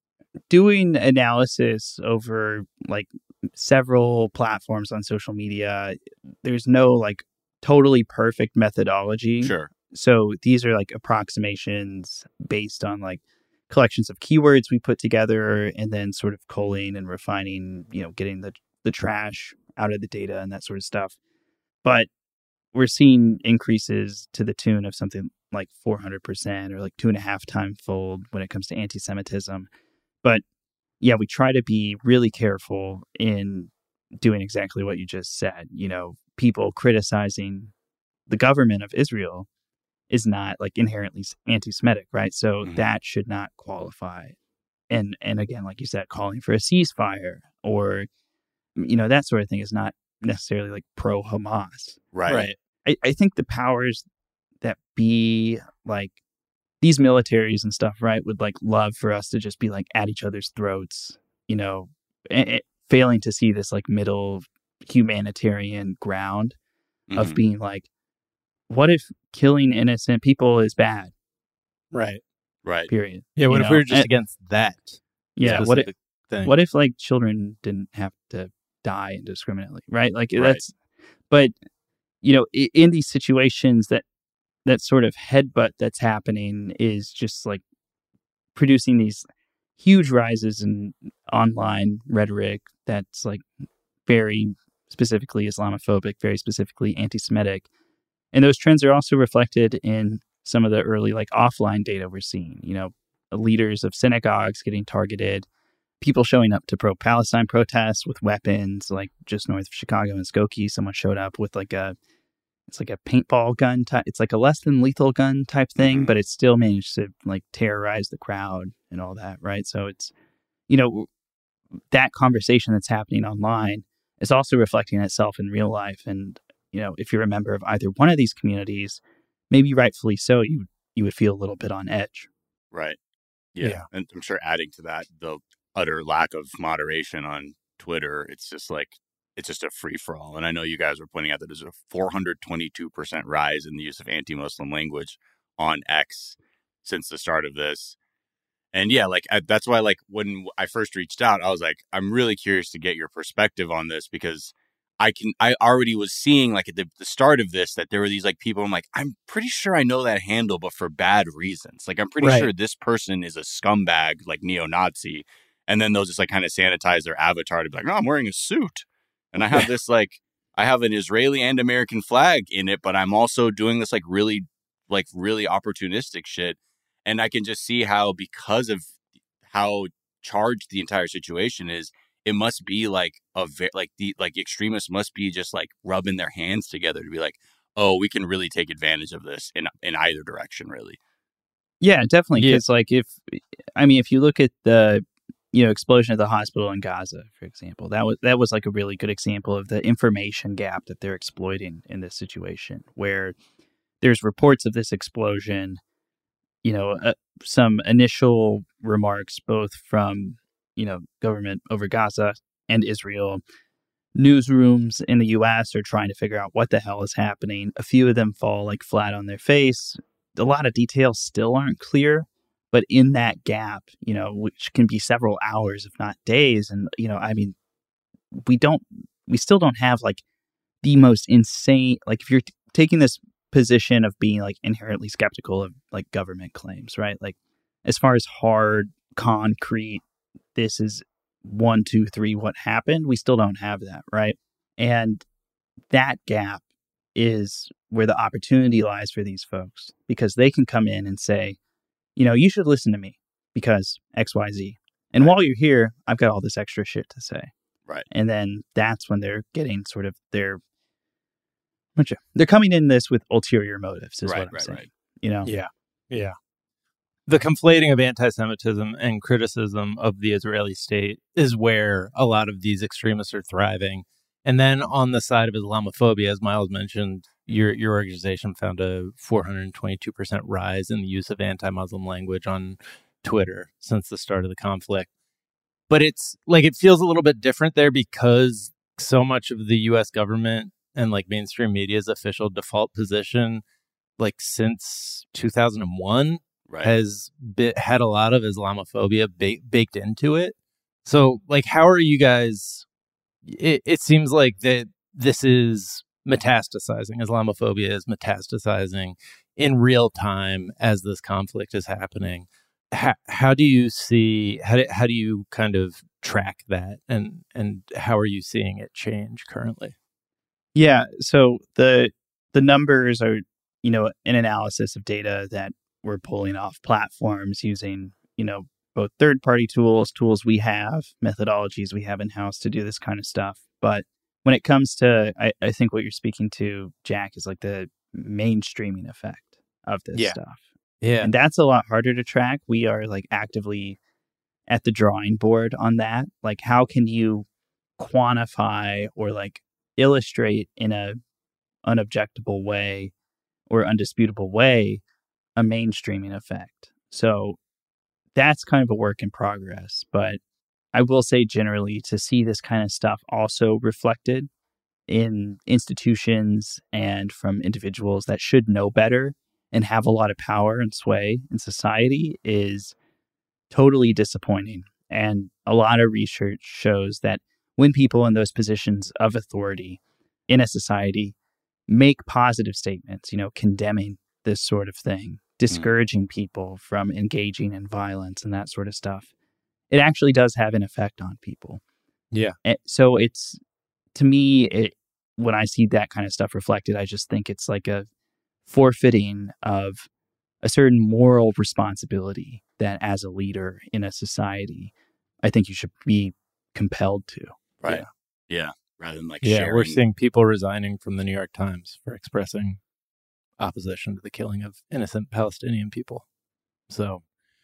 doing analysis over like several platforms on social media, there's no like totally perfect methodology. Sure. So these are like approximations based on like collections of keywords we put together, and then sort of culling and refining, you know, getting the trash out of the data and that sort of stuff. But we're seeing increases to the tune of something like 400% or like 2.5 time fold when it comes to anti-Semitism. But yeah, we try to be really careful in doing exactly what you just said. You know, people criticizing the government of Israel is not like inherently anti-Semitic, right? So that should not qualify. And again, like you said, calling for a ceasefire or, you know, that sort of thing is not necessarily like pro-Hamas. Right. I think the powers that be, like these militaries and stuff, right, would like love for us to just be like at each other's throats, you know, failing to see this like middle humanitarian ground of being like, what if killing innocent people is bad? Right. Period. Yeah. What if we were just against that? Yeah. What if like children didn't have to die indiscriminately? Right. Like that's, but you know, in these situations, that sort of headbutt that's happening is just like producing these huge rises in online rhetoric that's like very specifically Islamophobic, very specifically anti-Semitic. And those trends are also reflected in some of the early like offline data we're seeing, you know, leaders of synagogues getting targeted, people showing up to pro-Palestine protests with weapons, like just north of Chicago in Skokie, someone showed up with it's like a paintball gun type. It's like a less than lethal gun type thing, but it still managed to like terrorize the crowd and all that. Right. So it's, you know, that conversation that's happening online is also reflecting itself in real life. And, you know, if you're a member of either one of these communities, maybe rightfully so, you would feel a little bit on edge. Right. Yeah. And I'm sure adding to that, the utter lack of moderation on Twitter, it's just a free-for-all. And I know you guys were pointing out that there's a 422% rise in the use of anti-Muslim language on X since the start of this. And yeah, like that's why, like when I first reached out, I was like, I'm really curious to get your perspective on this, because I already was seeing like at the start of this that there were these like people. I'm like, I'm pretty sure I know that handle, but for bad reasons. Like I'm pretty sure this person is a scumbag, like neo-Nazi. And then they'll just like kind of sanitize their avatar to be like, no, I'm wearing a suit. And I have this I have an Israeli and American flag in it, but I'm also doing this really opportunistic shit. And I can just see how, because of how charged the entire situation is, it must be like the extremists must be just like rubbing their hands together to be like, oh, we can really take advantage of this in either direction, really. Yeah, definitely. Because if you look at the explosion at the hospital in Gaza, for example, that was like a really good example of the information gap that they're exploiting in this situation, where there's reports of this explosion, some initial remarks both from government over Gaza and Israel. Newsrooms in the U.S. are trying to figure out what the hell is happening. A few of them fall like flat on their face. A lot of details still aren't clear, but in that gap, which can be several hours, if not days, and we still don't have like the most insane, like if you're taking this position of being like inherently skeptical of like government claims, right? Like as far as hard, concrete, this is 1, 2, 3, what happened, we still don't have that, right? And that gap is where the opportunity lies for these folks, because they can come in and say, you should listen to me because XYZ. And while you're here, I've got all this extra shit to say. Right. And then that's when they're getting sort of they're coming in this with ulterior motives, is what I'm saying. Right. Yeah. The conflating of anti-Semitism and criticism of the Israeli state is where a lot of these extremists are thriving. And then on the side of Islamophobia, as Miles mentioned, your organization found a 422% rise in the use of anti-Muslim language on Twitter since the start of the conflict. But it's like it feels a little bit different there because so much of the U.S. government and like mainstream media's official default position, like since 2001, has had a lot of Islamophobia baked into it. So, like, how are you guys? It seems like that this is metastasizing. Islamophobia is metastasizing in real time as this conflict is happening. How do you see? How do you kind of track that, and how are you seeing it change currently? Yeah. So the numbers are an analysis of data that we're pulling off platforms using, both third-party tools we have, methodologies we have in-house to do this kind of stuff. But when it comes to, I think what you're speaking to, Jack, is like the mainstreaming effect of this stuff. Yeah. And that's a lot harder to track. We are like actively at the drawing board on that. Like, how can you quantify or like illustrate in a unobjectable way or undisputable way a mainstreaming effect? So that's kind of a work in progress. But I will say generally to see this kind of stuff also reflected in institutions and from individuals that should know better and have a lot of power and sway in society is totally disappointing. And a lot of research shows that when people in those positions of authority in a society make positive statements, condemning this sort of thing, discouraging people from engaging in violence and that sort of stuff, it actually does have an effect on people. Yeah. And so it's, to me, when I see that kind of stuff reflected, I just think it's like a forfeiting of a certain moral responsibility that as a leader in a society, I think you should be compelled to. Right. Yeah. Rather than like sharing. Yeah, we're seeing people resigning from the New York Times for expressing opposition to the killing of innocent Palestinian people. So,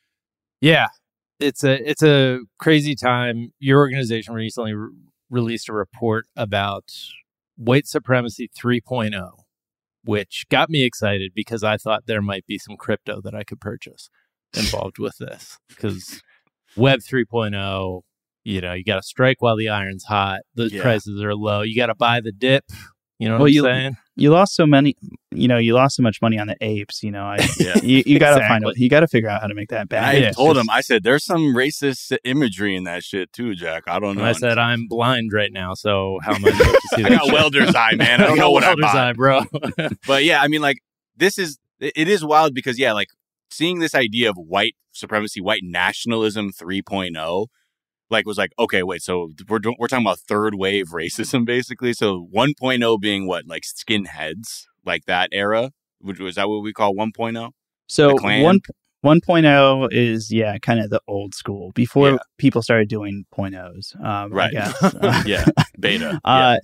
yeah, it's a crazy time. Your organization recently released a report about White Supremacy 3.0, which got me excited because I thought there might be some crypto that I could purchase involved with this. Because Web 3.0, you got to strike while the iron's hot. Those prices are low. You got to buy the dip. You know what I'm saying? You lost so much money on the apes. You got to you got to figure out how to make that back. I told him, I said, there's some racist imagery in that shit too, Jack. I don't know. I said, I'm blind right now, so how am I supposed to see that? I got welder's eye, man. I don't know what I bought. Eye, bro. But yeah, I mean, like, it is wild because, yeah, like, seeing this idea of white supremacy, white nationalism 3.0, like, was like, okay, wait, so we're talking about third wave racism, basically. So 1.0 being what, like skinheads, like that era? Was that what we call 1.0? So 1.0 1.0 is, kind of the old school before people started doing .0s. Right. I guess. Beta.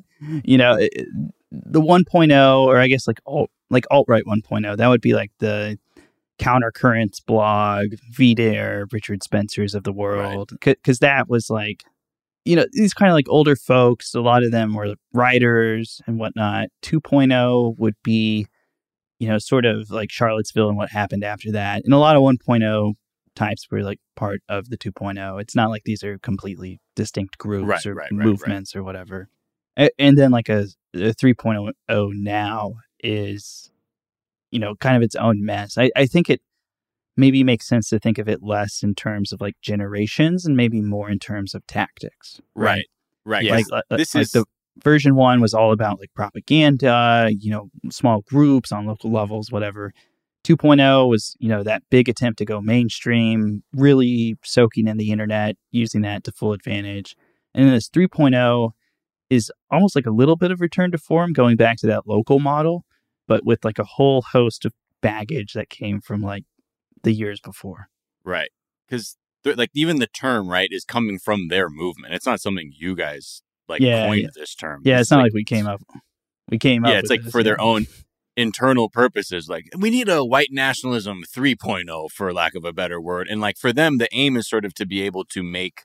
The 1.0, or I guess like alt-right 1.0, that would be like the Countercurrents blog, VDare, Richard Spencer's of the world. Because that was like, these kind of like older folks, a lot of them were writers and whatnot. 2.0 would be, sort of like Charlottesville and what happened after that. And a lot of 1.0 types were like part of the 2.0. It's not like these are completely distinct groups or movements or whatever. And then like a 3.0 now is, kind of its own mess. I think it maybe makes sense to think of it less in terms of like generations and maybe more in terms of tactics. Right. Like the version 1 was all about like propaganda, small groups on local levels, whatever. 2.0 was, that big attempt to go mainstream, really soaking in the internet, using that to full advantage. And then this 3.0 is almost like a little bit of return to form, going back to that local model, but with like a whole host of baggage that came from like the years before. Right. Because like even the term, right, is coming from their movement. It's not something you guys coined this term. Yeah, it's not like we came up. Yeah, it's like for their own internal purposes. Like, we need a white nationalism 3.0, for lack of a better word. And like for them, the aim is sort of to be able to make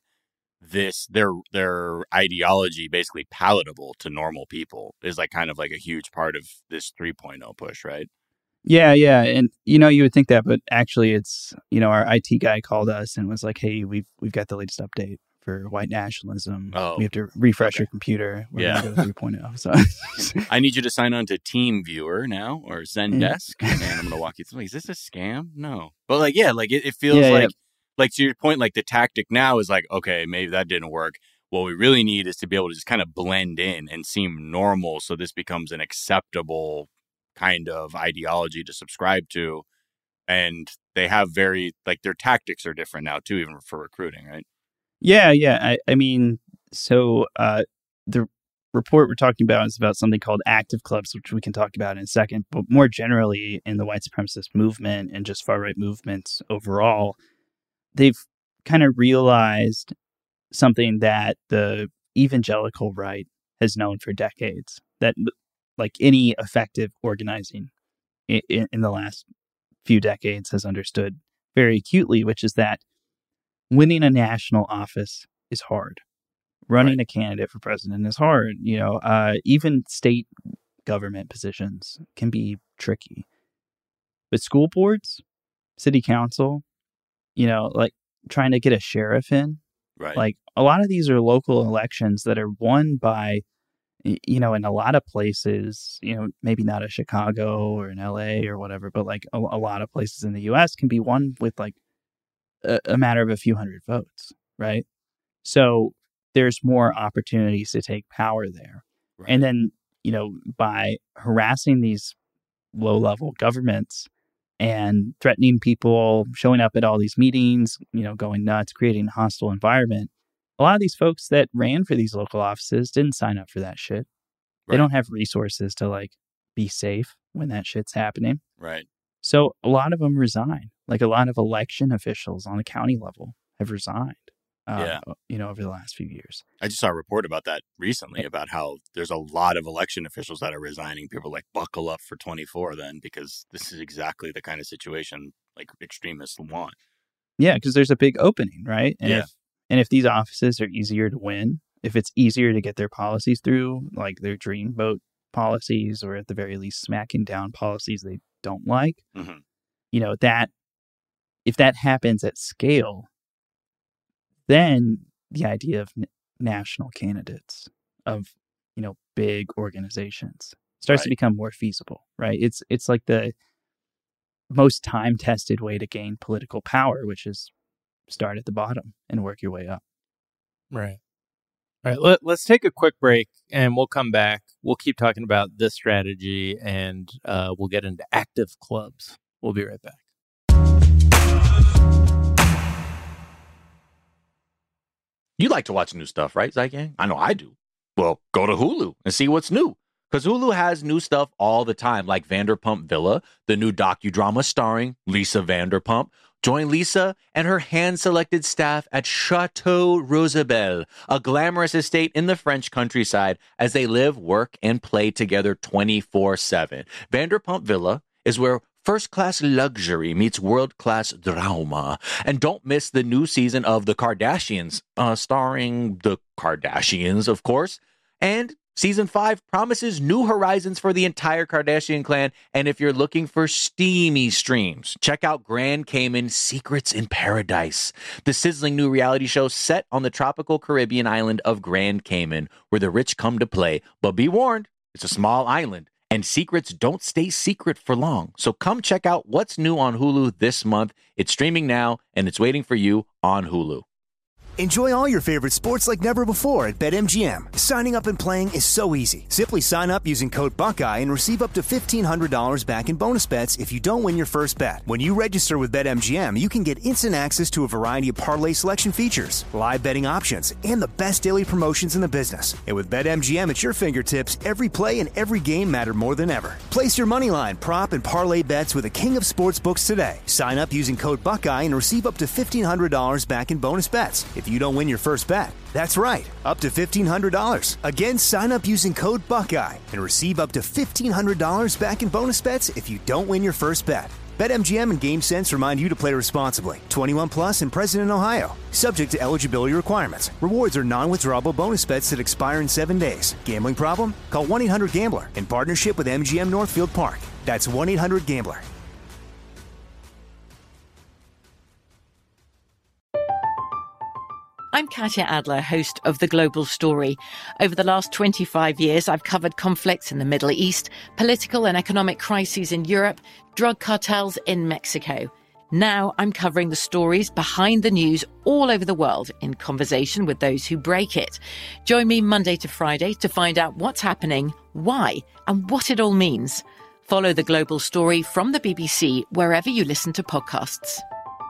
their ideology basically palatable to normal people, is like kind of like a huge part of this 3.0 push, right? Yeah. And, you would think that, but actually it's, our IT guy called us and was like, hey, we've got the latest update for white nationalism. We have to refresh your computer. We're going to go to 3.0. So I need you to sign on to TeamViewer now, or Zendesk. And I'm going to walk you through. Is this a scam? No. But like, it feels like to your point, like the tactic now is like, okay, maybe that didn't work. What we really need is to be able to just kind of blend in and seem normal. So this becomes an acceptable kind of ideology to subscribe to. And they have their tactics are different now too, even for recruiting, right? Yeah. I mean, so the report we're talking about is about something called active clubs, which we can talk about in a second. But more generally, in the white supremacist movement and just far-right movements overall, they've kind of realized something that the evangelical right has known for decades, that like any effective organizing in the last few decades has understood very acutely, which is that winning a national office is hard. Running a candidate for president is hard. Even state government positions can be tricky. But school boards, city council, like trying to get a sheriff in, like a lot of these are local elections that are won by, in a lot of places, maybe not a Chicago or an LA or whatever, but like a lot of places in the US can be won with like a matter of a few hundred votes, right? So there's more opportunities to take power there. Right. And then, by harassing these low-level governments and threatening people, showing up at all these meetings, going nuts, creating a hostile environment, a lot of these folks that ran for these local offices didn't sign up for that shit. Right. They don't have resources to like be safe when that shit's happening. Right. So a lot of them resign. Like a lot of election officials on the county level have resigned. Over the last few years. I just saw a report about that recently, about how there's a lot of election officials that are resigning. People like, buckle up for 24 then, because this is exactly the kind of situation like extremists want. Yeah, because there's a big opening, right? And if these offices are easier to win, if it's easier to get their policies through, like their dream vote policies, or at the very least smacking down policies they don't like, that if that happens at scale, then the idea of national candidates, of big organizations, starts to become more feasible, right? It's like the most time-tested way to gain political power, which is start at the bottom and work your way up. Right. All right, let's take a quick break and we'll come back. We'll keep talking about this strategy and we'll get into active clubs. We'll be right back. You like to watch new stuff, right, Zygang? I know I do. Well, go to Hulu and see what's new. Because Hulu has new stuff all the time, like Vanderpump Villa, the new docudrama starring Lisa Vanderpump. Join Lisa and her hand-selected staff at Chateau Rosabelle, a glamorous estate in the French countryside, as they live, work, and play together 24/7. Vanderpump Villa is where first-class luxury meets world-class drama. And don't miss the new season of The Kardashians, starring the Kardashians, of course. And Season 5 promises new horizons for the entire Kardashian clan, and if you're looking for steamy streams, check out Grand Cayman Secrets in Paradise, the sizzling new reality show set on the tropical Caribbean island of Grand Cayman, where the rich come to play. But be warned, it's a small island, and secrets don't stay secret for long. So come check out what's new on Hulu this month. It's streaming now, and it's waiting for you on Hulu. Enjoy all your favorite sports like never before at BetMGM. Signing up and playing is so easy. Simply sign up using code Buckeye and receive up to $1,500 back in bonus bets if you don't win your first bet. When you register with BetMGM, you can get instant access to a variety of parlay selection features, live betting options, and the best daily promotions in the business. And with BetMGM at your fingertips, every play and every game matter more than ever. Place your moneyline, prop, and parlay bets with the king of sportsbooks today. Sign up using code Buckeye and receive up to $1,500 back in bonus bets if you don't win your first bet. That's right, up to $1,500. Again, sign up using code Buckeye and receive up to $1,500 back in bonus bets if you don't win your first bet. BetMGM and GameSense remind you to play responsibly. 21 plus and present in Ohio. Subject to eligibility requirements. Rewards are non-withdrawable bonus bets that expire in 7 days. Gambling problem? Call 1-800-GAMBLER in partnership with MGM Northfield Park. That's 1-800-GAMBLER. I'm Katya Adler, host of The Global Story. Over the last 25 years, I've covered conflicts in the Middle East, political and economic crises in Europe, drug cartels in Mexico. Now I'm covering the stories behind the news all over the world in conversation with those who break it. Join me Monday to Friday to find out what's happening, why, and what it all means. Follow The Global Story from the BBC wherever you listen to podcasts.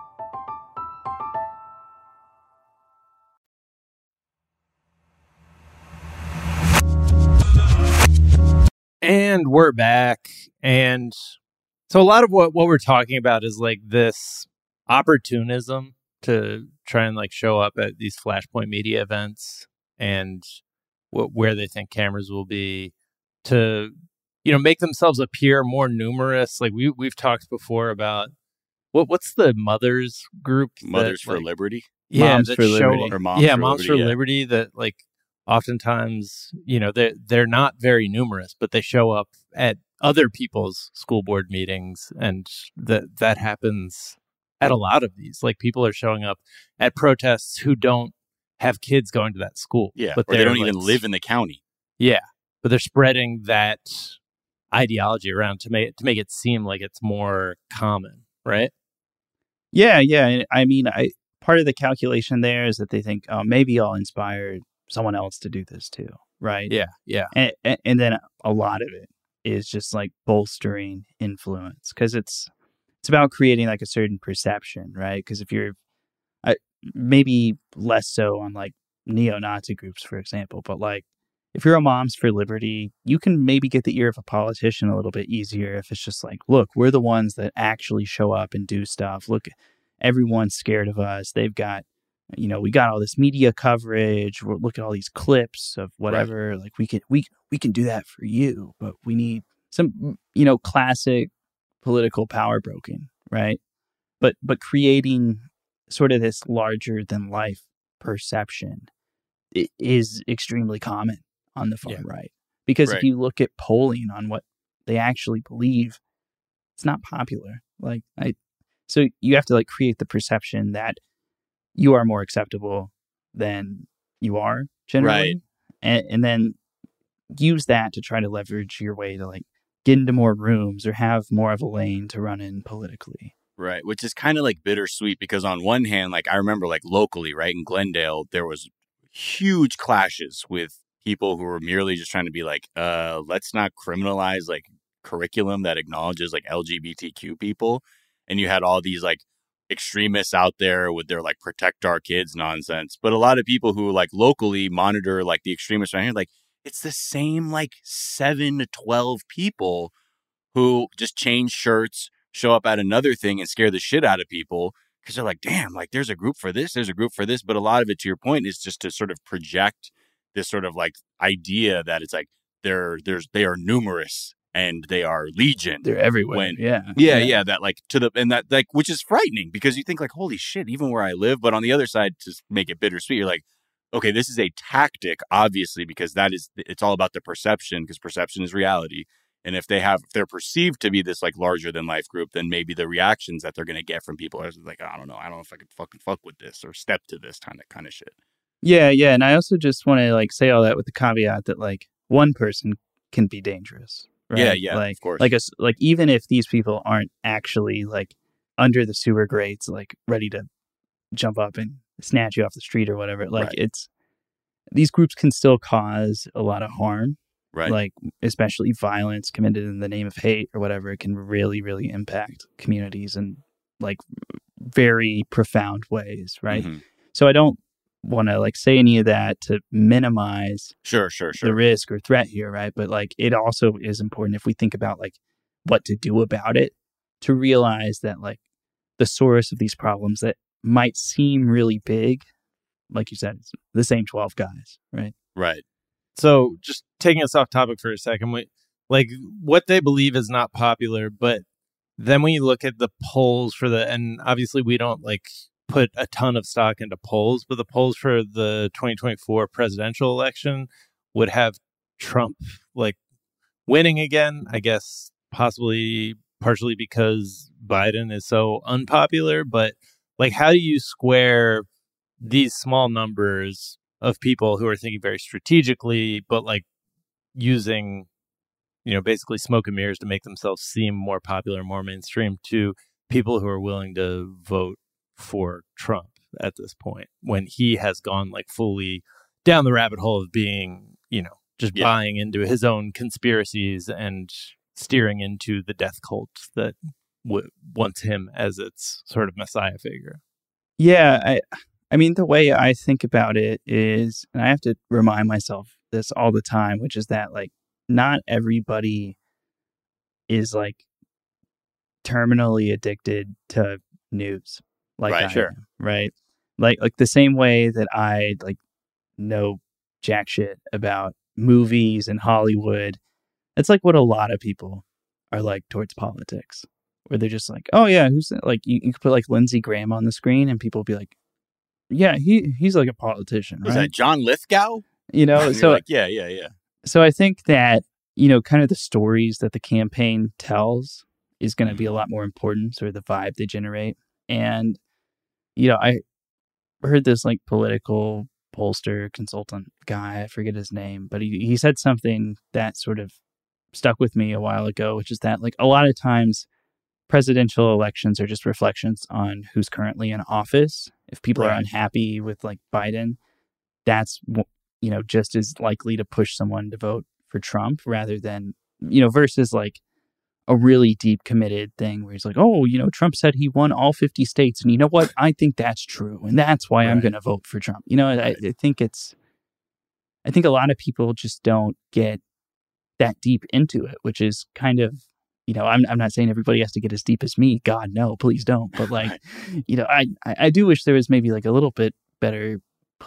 And we're back. And so a lot of what we're talking about is like this opportunism to try and like show up at these Flashpoint Media events and where they think cameras will be to, you know, make themselves appear more numerous. Like we've talked before about what's the mothers group? Mothers for Liberty? Yeah, Moms for Liberty. Or Moms for Liberty that like oftentimes, you know, they're not very numerous, but they show up at other people's school board meetings, and that happens at a lot of these. Like people are showing up at protests who don't have kids going to that school. Yeah, but or they don't even live in the county. Yeah, but they're spreading that ideology around to make it seem like it's more common, right? Yeah. I mean, part of the calculation there is that they think, oh, maybe I'll inspire someone else to do this too, right? Yeah. And then a lot of it is just like bolstering influence, because it's about creating like a certain perception, right? Because if you're maybe less so on like neo-Nazi groups, for example, but like if you're a Moms for Liberty, you can maybe get the ear of a politician a little bit easier if it's just like, look, we're the ones that actually show up and do stuff. Look, everyone's scared of us. They've got, you know, we got all this media coverage. We're looking at all these clips of whatever. Right. Like we can do that for you, but we need some, you know, classic political power broken, right? But creating sort of this larger than life perception is extremely common on the far right. Because if you look at polling on what they actually believe, it's not popular. So you have to like create the perception that you are more acceptable than you are generally. Right. And then use that to try to leverage your way to like get into more rooms or have more of a lane to run in politically. Right. Which is kind of like bittersweet, because on one hand, like I remember like locally, right, in Glendale, there was huge clashes with people who were merely just trying to be like, let's not criminalize like curriculum that acknowledges like LGBTQ people. And you had all these like extremists out there with their like protect our kids nonsense. But a lot of people who like locally monitor like the extremists right here, like it's the same like 7 to 12 people who just change shirts, show up at another thing and scare the shit out of people because they're like, damn, like there's a group for this, there's a group for this. But a lot of it, to your point, is just to sort of project this sort of like idea that it's like they are numerous and they are legion. They're everywhere. Yeah. That like and that like, which is frightening because you think like, holy shit, even where I live. But on the other side, to make it bittersweet, you're like, okay, this is a tactic, obviously, because it's all about the perception, because perception is reality. And if they're perceived to be this like larger than life group, then maybe the reactions that they're going to get from people are like, I don't know if I could fucking fuck with this or step to this kind of shit. Yeah. And I also just want to like say all that with the caveat that like one person can be dangerous. Right? Yeah, like, of course. Like even if these people aren't actually like under the sewer grates, like ready to jump up and snatch you off the street or whatever, like these groups can still cause a lot of harm. Right. Like, especially violence committed in the name of hate or whatever, it can really, really impact communities in like very profound ways. Right. Mm-hmm. So I don't want to like say any of that to minimize sure the risk or threat here. Right. But like, it also is important if we think about like what to do about it, to realize that like the source of these problems that might seem really big, like you said, it's the same 12 guys. Right. Right. So just taking us off topic for a second, like what they believe is not popular, but then when you look at the polls and obviously we don't like put a ton of stock into polls, but the polls for the 2024 presidential election would have Trump like winning again, I guess, possibly partially because Biden is so unpopular. But like, how do you square these small numbers of people who are thinking very strategically, but like using, basically smoke and mirrors to make themselves seem more popular, more mainstream, to people who are willing to vote for Trump at this point when he has gone like fully down the rabbit hole of being, buying into his own conspiracies and steering into the death cult that wants him as its sort of messiah figure. Yeah, I mean, the way I think about it is, and I have to remind myself this all the time, which is that like not everybody is like terminally addicted to news. Like right, sure. am, right? Like the same way that I like know jack shit about movies and Hollywood. It's like what a lot of people are like towards politics, where they're just like, oh yeah, who's like you could put like Lindsey Graham on the screen and people will be like, yeah, he's like a politician, right? Is that John Lithgow? So like, yeah. So I think that, kind of the stories that the campaign tells is going to be a lot more important, sort of the vibe they generate. And, I heard this like political pollster consultant guy, I forget his name, but he said something that sort of stuck with me a while ago, which is that like a lot of times presidential elections are just reflections on who's currently in office. If people are unhappy with like Biden, that's, just as likely to push someone to vote for Trump rather than, versus like a really deep committed thing where he's like, oh, Trump said he won all 50 states. And you know what? I think that's true. And that's why I'm going to vote for Trump. I think a lot of people just don't get that deep into it, which is kind of, I'm not saying everybody has to get as deep as me. God, no, please don't. But like, I do wish there was maybe like a little bit better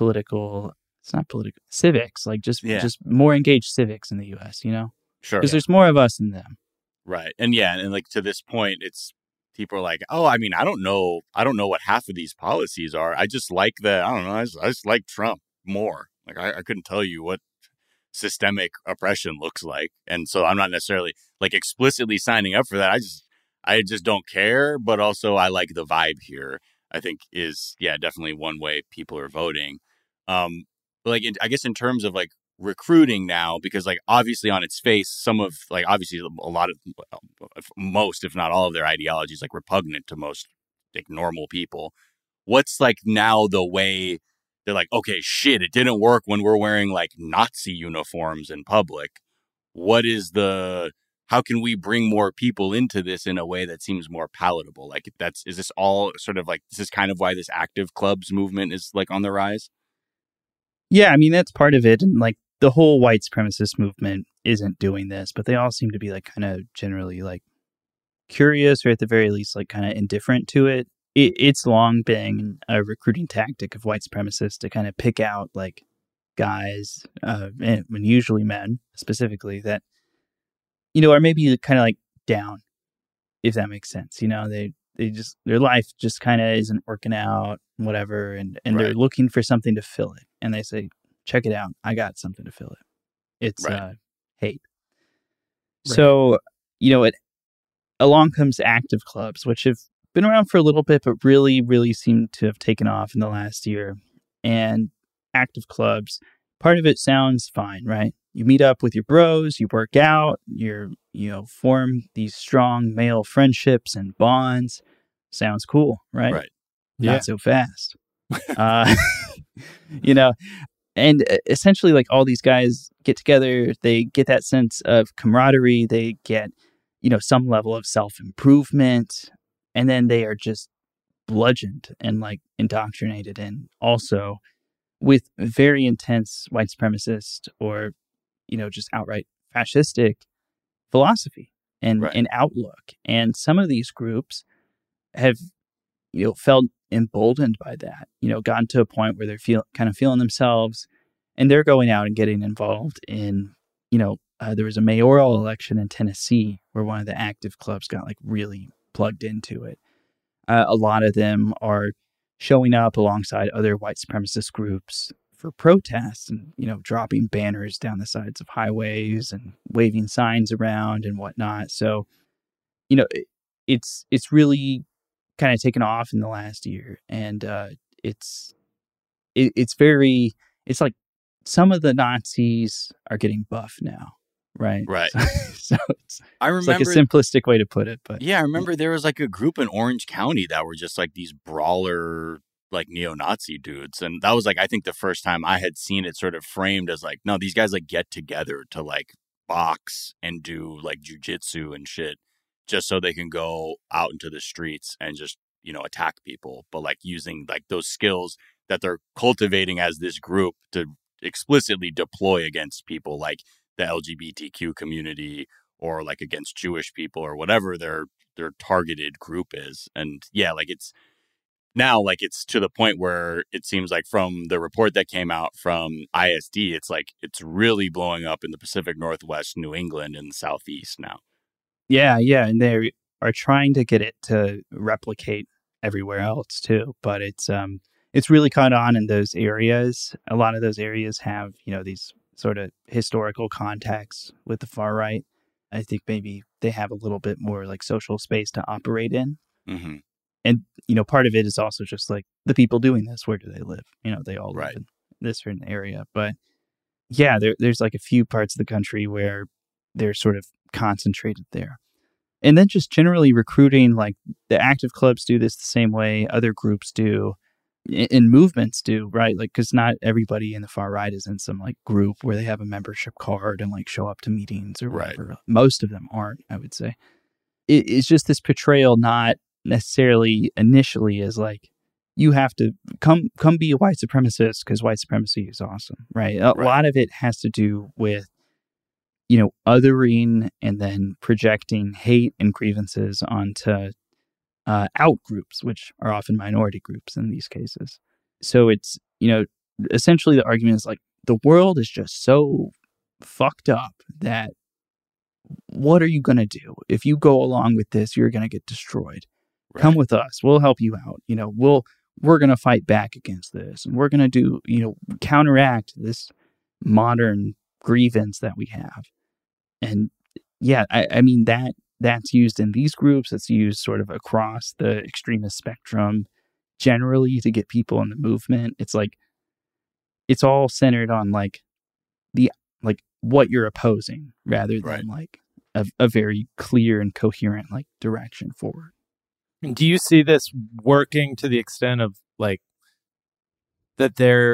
civics, like just more engaged civics in the U.S., Sure. Because there's more of us than them. Right. And and like to this point, it's people are like, oh, I mean, I don't know what half of these policies are. I just like I just like Trump more. Like I couldn't tell you what systemic oppression looks like. And so I'm not necessarily like explicitly signing up for that. I just don't care. But also I like the vibe here, I think is, definitely one way people are voting. But like, I guess in terms of like recruiting now, because like obviously on its face, some of like obviously a lot of most, if not all of their ideologies like repugnant to most like normal people. What's like now the way they're like, okay, shit, it didn't work when we're wearing like Nazi uniforms in public. How can we bring more people into this in a way that seems more palatable? Like is this all sort of like, this is kind of why this active clubs movement is like on the rise? Yeah, I mean, that's part of it. And like the whole white supremacist movement isn't doing this, but they all seem to be like kind of generally like curious or at the very least like kind of indifferent to it. It's long been a recruiting tactic of white supremacists to kind of pick out like guys, and usually men specifically, that, you know, are maybe kind of like down, if that makes sense. You know, they just, their life just kind of isn't working out, whatever, and they're looking for something to fill it. And they say, check it out, I got something to fill it. It's hate. Right. So, you know, along comes active clubs, which have been around for a little bit, but really, really seem to have taken off in the last year. And active clubs, part of it sounds fine, right? You meet up with your bros, you work out, you form these strong male friendships and bonds. Sounds cool, right? Right. Not so fast. You know, and essentially like all these guys get together, they get that sense of camaraderie, they get, you know, some level of self-improvement, and then they are just bludgeoned and like indoctrinated in also with very intense white supremacist or, you know, just outright fascistic philosophy and outlook. And some of these groups have, you know, felt emboldened by that, you know, gotten to a point where they're feeling themselves, and they're going out and getting involved in, you know, there was a mayoral election in Tennessee where one of the active clubs got like really plugged into it. A lot of them are showing up alongside other white supremacist groups for protests and, you know, dropping banners down the sides of highways and waving signs around and whatnot. So, you know, it's really kind of taken off in the last year. And it's like some of the Nazis are getting buff now. Right. So it's like a simplistic way to put it. But yeah, I remember there was like a group in Orange County that were just like these brawler, like neo-Nazi dudes. And that was like, I think the first time I had seen it sort of framed as like, no, these guys like get together to like box and do like jujitsu and shit just so they can go out into the streets and just, you know, attack people. But like using like those skills that they're cultivating as this group to explicitly deploy against people like the LGBTQ community or like against Jewish people or whatever their targeted group is. And yeah, like it's now like it's to the point where it seems like from the report that came out from ISD, it's like it's really blowing up in the Pacific Northwest, New England, and the Southeast now. Yeah. And they are trying to get it to replicate everywhere else too. But it's really caught on in those areas. A lot of those areas have, you know, these sort of historical contacts with the far right. I think maybe they have a little bit more like social space to operate in. Mm-hmm. And, you know, part of it is also just like the people doing this, where do they live? You know, they all live in this certain area. But yeah, there's like a few parts of the country where they're sort of concentrated there. And then just generally recruiting, like the active clubs do this the same way other groups do. And movements do, right? Like, because not everybody in the far right is in some like group where they have a membership card and like show up to meetings or whatever. Right. Most of them aren't, I would say. It's just this portrayal, not necessarily initially as like, you have to come be a white supremacist because white supremacy is awesome, right? A lot of it has to do with, you know, othering and then projecting hate and grievances onto out groups, which are often minority groups in these cases. So it's, you know, essentially the argument is like, the world is just so fucked up that what are you going to do? If you go along with this, you're going to get destroyed. Right. Come with us. We'll help you out. You know, we're going to fight back against this, and we're going to do, you know, counteract this modern grievance that we have. And yeah, I mean, that's used in these groups. It's used sort of across the extremist spectrum generally to get people in the movement. It's like, it's all centered on like what you're opposing rather than like a very clear and coherent like direction forward. Do you see this working to the extent of like that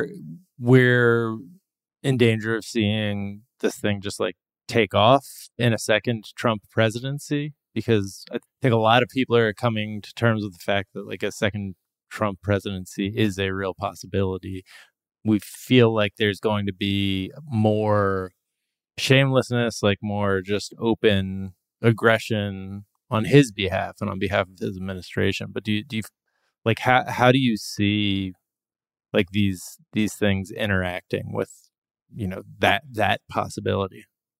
we're in danger of seeing this thing just like take off in a second Trump presidency? Because I think a lot of people are coming to terms with the fact that like a second Trump presidency is a real possibility. We feel like there's going to be more shamelessness, like more just open aggression on his behalf and on behalf of his administration. But do you like how do you see like these things interacting with, you know, that possibility?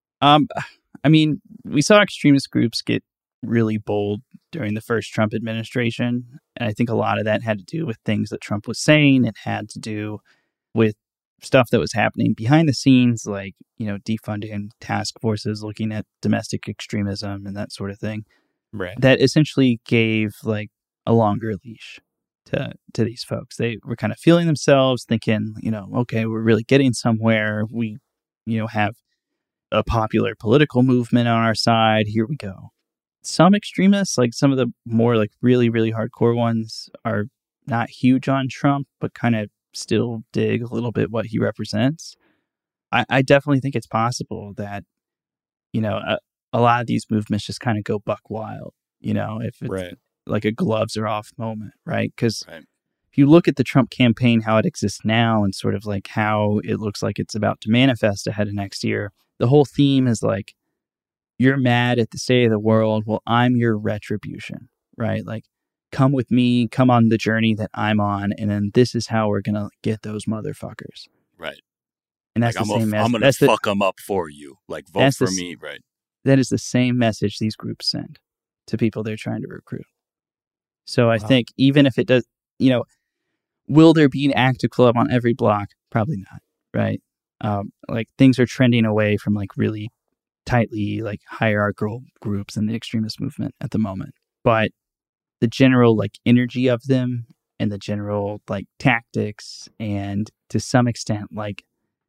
I mean, we saw extremist groups get really bold during the first Trump administration. And I think a lot of that had to do with things that Trump was saying. It had to do with stuff that was happening behind the scenes, like, you know, defunding task forces, looking at domestic extremism and that sort of thing. Right. That essentially gave like a longer leash to these folks. They were kind of feeling themselves, thinking, you know, okay, we're really getting somewhere. We, you know, have a popular political movement on our side. Here we go. Some extremists, like some of the more like really, really hardcore ones, are not huge on Trump, but kind of still dig a little bit what he represents. I definitely think it's possible that, you know, a lot of these movements just kind of go buck wild, you know, if it's like a gloves are off moment, right? Because if you look at the Trump campaign, how it exists now and sort of like how it looks like it's about to manifest ahead of next year, the whole theme is like, you're mad at the state of the world. Well, I'm your retribution, right? Like, come with me, come on the journey that I'm on, and then this is how we're going to get those motherfuckers. Right. And that's like, the same message. I'm going to fuck them up for you. Like, vote for me, right? That is the same message these groups send to people they're trying to recruit. So I think even if it does, you know, will there be an active club on every block? Probably not, right? Like, things are trending away from like really tightly like hierarchical groups in the extremist movement at the moment. But the general like energy of them and the general like tactics and to some extent like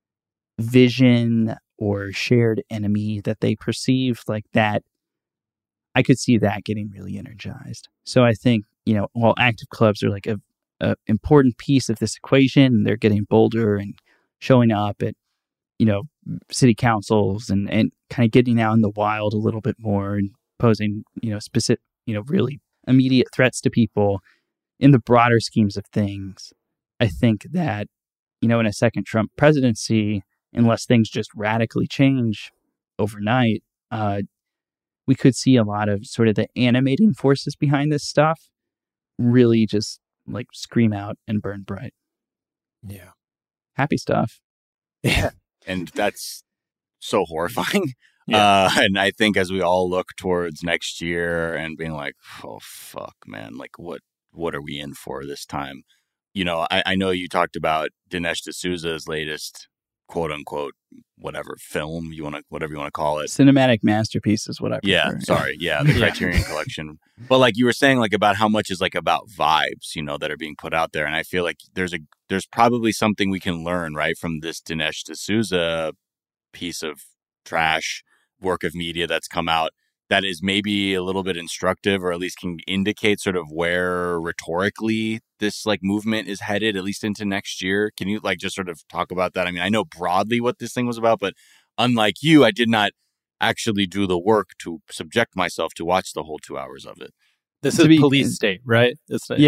vision or shared enemy that they perceive, like that, I could see that getting really energized. So I think, you know, while active clubs are like a important piece of this equation, they're getting bolder and showing up at, you know, city councils and kind of getting out in the wild a little bit more and posing, you know, specific, you know, really immediate threats to people in the broader schemes of things. I think that, you know, in a second Trump presidency, unless things just radically change overnight, we could see a lot of sort of the animating forces behind this stuff really just like scream out and burn bright. Yeah. Happy stuff. Yeah. And that's so horrifying. Yeah. And I think as we all look towards next year and being like, oh, fuck, man, like what are we in for this time? You know, I know you talked about Dinesh D'Souza's latest quote unquote, whatever film whatever you want to call it. Cinematic masterpiece is what I prefer. Yeah. Sorry. Yeah. The Criterion Collection. But like you were saying, like about how much is like about vibes, you know, that are being put out there. And I feel like there's probably something we can learn, right, from this Dinesh D'Souza piece of trash work of media that's come out that is maybe a little bit instructive, or at least can indicate sort of where rhetorically this like movement is headed, at least into next year. Can you like just sort of talk about that? I mean, I know broadly what this thing was about, but unlike you, I did not actually do the work to subject myself to watch the whole 2 hours of it. This is Police State, right?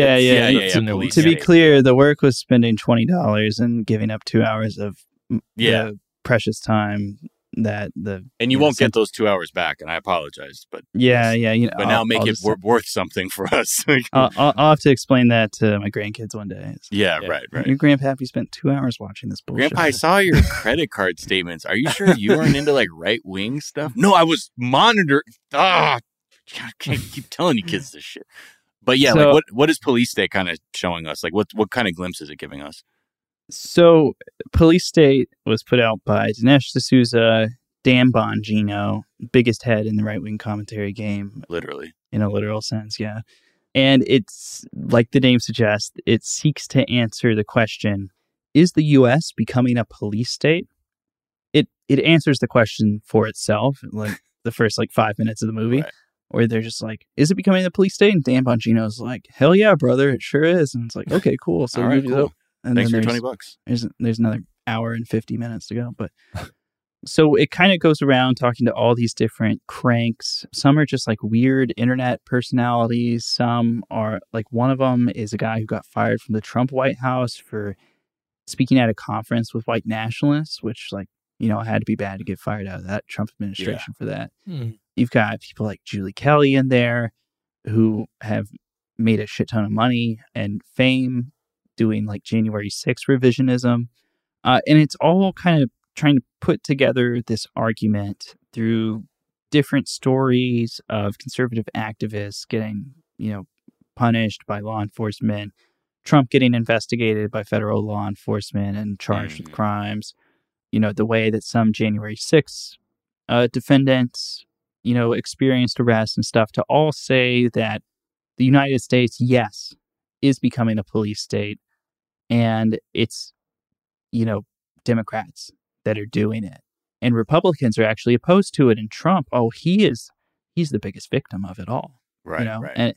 To be clear, the work was spending $20 and giving up 2 hours of the precious time that and you won't get those 2 hours back, and I apologize, but you know, but now make it worth something for us. I'll have to explain that to my grandkids one day. Right. Your grandpappy spent 2 hours watching this bullshit. Grandpa, I saw your credit card statements. Are you sure you weren't into like right wing stuff? No, I was monitoring. I can't keep telling you kids this shit. But yeah, so, like what is Police State kind of showing us? Like what kind of glimpse is it giving us? So, Police State was put out by Dinesh D'Souza, Dan Bongino, biggest head in the right-wing commentary game. Literally. In a literal sense, yeah. And it's, like the name suggests, it seeks to answer the question, is the U.S. becoming a police state? It answers the question for itself, like the first 5 minutes of the movie, right. Where they're just like, is it becoming a police state? And Dan Bongino's like, hell yeah, brother, it sure is. And it's like, okay, cool. So all right, cool. And thanks for $20. There's another hour and 50 minutes to go. But so it kind of goes around talking to all these different cranks. Some are just like weird internet personalities. Some are like, one of them is a guy who got fired from the Trump White House for speaking at a conference with white nationalists, which had to be bad to get fired out of that Trump administration for that. You've got people like Julie Kelly in there who have made a shit ton of money and fame doing like January 6th revisionism. And it's all kind of trying to put together this argument through different stories of conservative activists getting, punished by law enforcement, Trump getting investigated by federal law enforcement and charged with crimes, the way that some January 6th defendants, experienced arrests and stuff, to all say that the United States, yes, is becoming a police state, and it's, Democrats that are doing it. And Republicans are actually opposed to it. And Trump, he's the biggest victim of it all. Right, right.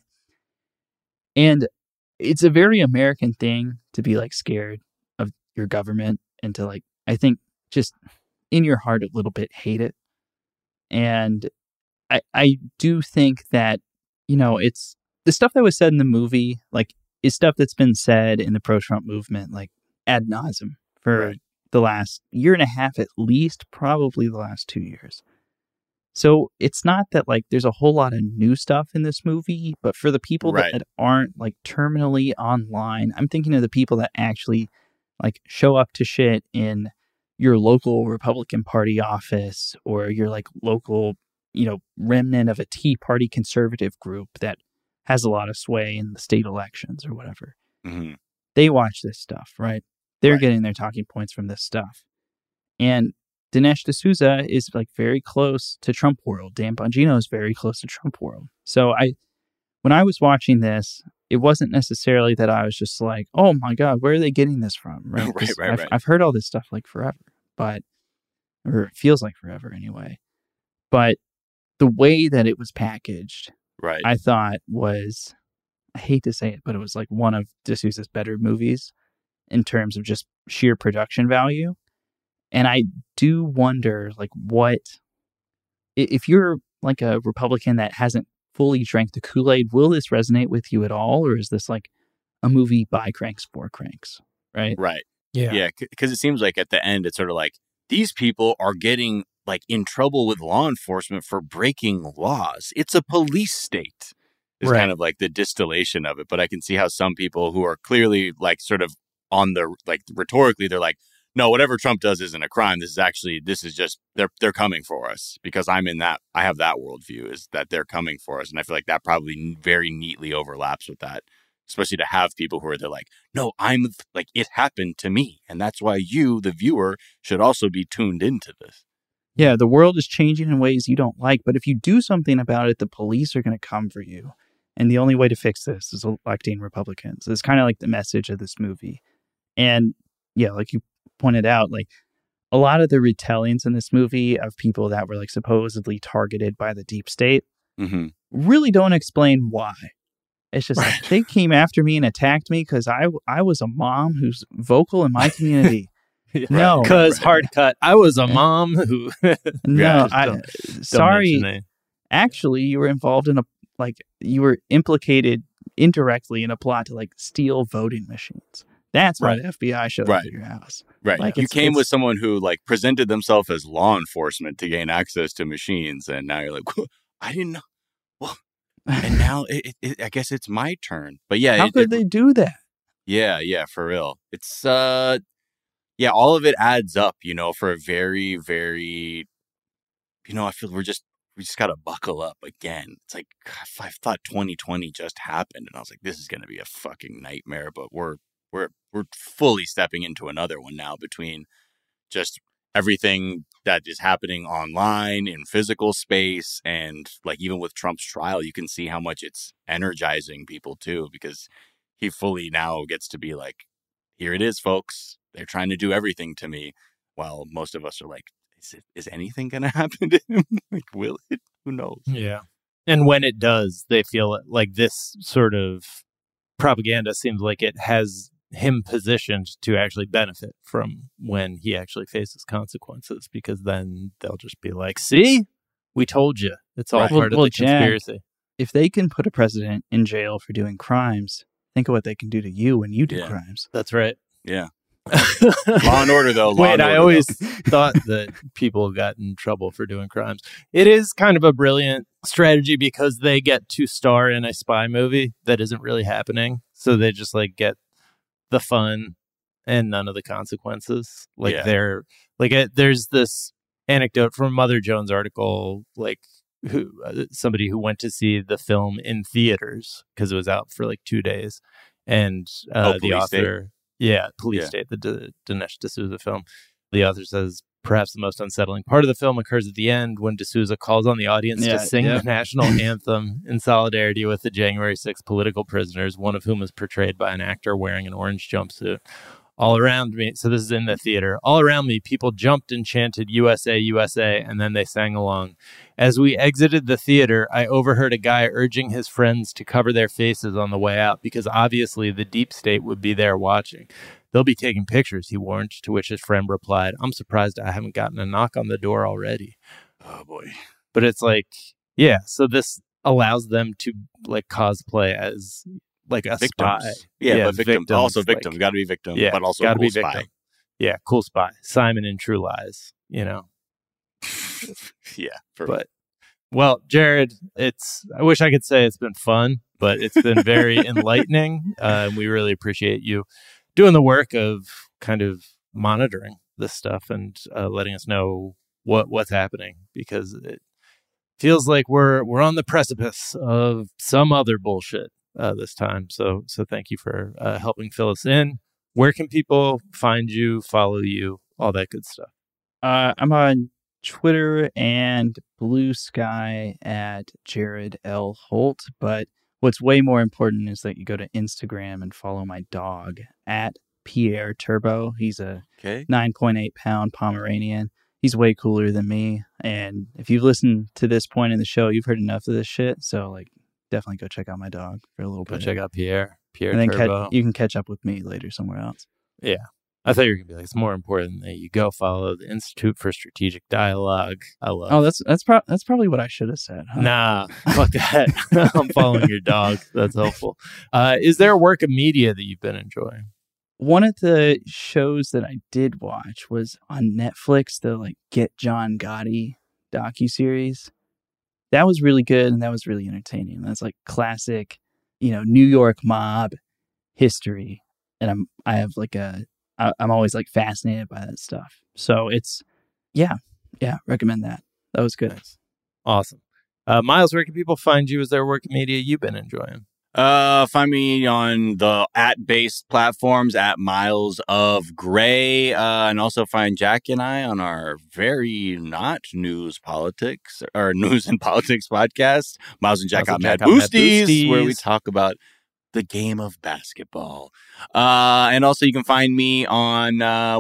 And it's a very American thing to be like scared of your government and to like, I think, just in your heart a little bit hate it. And I do think that, it's the stuff that was said in the movie, like, is stuff that's been said in the pro-Trump movement, like, ad nauseum for the last year and a half, at least, probably the last 2 years. So it's not that, like, there's a whole lot of new stuff in this movie, but for the people that aren't, like, terminally online, I'm thinking of the people that actually, like, show up to shit in your local Republican Party office or your, like, local, remnant of a Tea Party conservative group that has a lot of sway in the state elections or whatever. Mm-hmm. They watch this stuff, right? They're getting their talking points from this stuff. And Dinesh D'Souza is like very close to Trump world. Dan Bongino is very close to Trump world. So when I was watching this, it wasn't necessarily that I was just like, oh my God, where are they getting this from? Right. I've heard all this stuff like forever, or it feels like forever anyway. But the way that it was packaged, I thought was, I hate to say it, but it was like one of D'Souza's better movies in terms of just sheer production value. And I do wonder, like, what, if you're like a Republican that hasn't fully drank the Kool-Aid, will this resonate with you at all? Or is this like a movie by cranks for cranks? Right. Right. Yeah. Yeah. Because it seems like at the end, it's sort of like these people are getting like in trouble with law enforcement for breaking laws. It's a police state is kind of like the distillation of it. But I can see how some people who are clearly like sort of on the, like, rhetorically, they're like, no, whatever Trump does isn't a crime. This is just, they're coming for us because I have that worldview, is that they're coming for us. And I feel like that probably very neatly overlaps with that, especially to have people who are, they're like, no, I'm like, it happened to me. And that's why you, the viewer, should also be tuned into this. Yeah, the world is changing in ways you don't like, but if you do something about it, the police are going to come for you. And the only way to fix this is electing Republicans. It's kind of like the message of this movie. And yeah, like you pointed out, like a lot of the retellings in this movie of people that were like supposedly targeted by the deep state really don't explain why. It's just like, they came after me and attacked me because I was a mom who's vocal in my community. No, because hard cut. I was a mom who. No, sorry. Actually, you were involved in you were implicated indirectly in a plot to like steal voting machines. That's why the FBI showed up at your house. Right. Like, you came with someone who like presented themselves as law enforcement to gain access to machines, and now you're like, I didn't know. Well, and now I guess it's my turn. But yeah, how could they do that? Yeah, for real. It's all of it adds up, for a very, very, I feel we just got to buckle up again. It's like, I thought 2020 just happened, and I was like, this is going to be a fucking nightmare, but we're fully stepping into another one now, between just everything that is happening online in physical space, and like even with Trump's trial, you can see how much it's energizing people too, because he fully now gets to be like, here it is, folks. They're trying to do everything to me, while most of us are like, is anything going to happen to him? Like, will it? Who knows? Yeah. And when it does, they feel like this sort of propaganda seems like it has him positioned to actually benefit from when he actually faces consequences, because then they'll just be like, see, we told you. It's all part of the conspiracy. Jack, if they can put a president in jail for doing crimes, think of what they can do to you when you do crimes. That's right. Yeah. Law and Order, though. I always thought that people got in trouble for doing crimes. It is kind of a brilliant strategy because they get to star in a spy movie that isn't really happening. So they just like get the fun and none of the consequences. There's this anecdote from Mother Jones article, somebody who went to see the film in theaters because it was out for like 2 days. And the author... Police State, the Dinesh D'Souza film. The author says, perhaps the most unsettling part of the film occurs at the end when D'Souza calls on the audience to sing the national anthem in solidarity with the January 6th political prisoners, one of whom is portrayed by an actor wearing an orange jumpsuit. All around me, so this is in the theater, all around me, people jumped and chanted USA, USA, and then they sang along. As we exited the theater, I overheard a guy urging his friends to cover their faces on the way out because obviously the deep state would be there watching. They'll be taking pictures, he warned, to which his friend replied, I'm surprised I haven't gotten a knock on the door already. Oh, boy. But it's so this allows them to cosplay as... like a victims. Spy. But victims. Also victim. Got to be victim, but also gotta cool be spy. Victim. Yeah, cool spy. Simon in True Lies, Well, Jared, I wish I could say it's been fun, but it's been very enlightening. We really appreciate you doing the work of kind of monitoring this stuff and letting us know what's happening, because it feels like we're on the precipice of some other bullshit this time. So thank you for helping fill us in. Where can people find you, follow you, all that good stuff? I'm on Twitter and Blue Sky at Jared L. Holt. But what's way more important is that you go to Instagram and follow my dog at Pierre Turbo. He's a 9.8 pound Pomeranian. He's way cooler than me. And if you've listened to this point in the show, you've heard enough of this shit. So definitely go check out my dog for a little bit. Go check out Pierre and then Turbo. You can catch up with me later somewhere else. Yeah. I thought you were going to be like, it's more important that you go follow the Institute for Strategic Dialogue. I love. Oh, that's probably what I should have said. Huh? Nah, fuck that. I'm following your dog. That's helpful. Is there a work of media that you've been enjoying? One of the shows that I did watch was on Netflix, the Get John Gotti docuseries. That was really good and that was really entertaining. That's classic, New York mob history. And I'm always fascinated by that stuff. So it's, recommend that. That was good. Nice. Awesome. Miles, where can people find you? Is there work media you've been enjoying? Find me on the @based platforms at Miles of Gray, and also find Jack and I on our very not news and politics podcast, Miles and Jack got Mad Boosties, where we talk about the game of basketball. And also you can find me on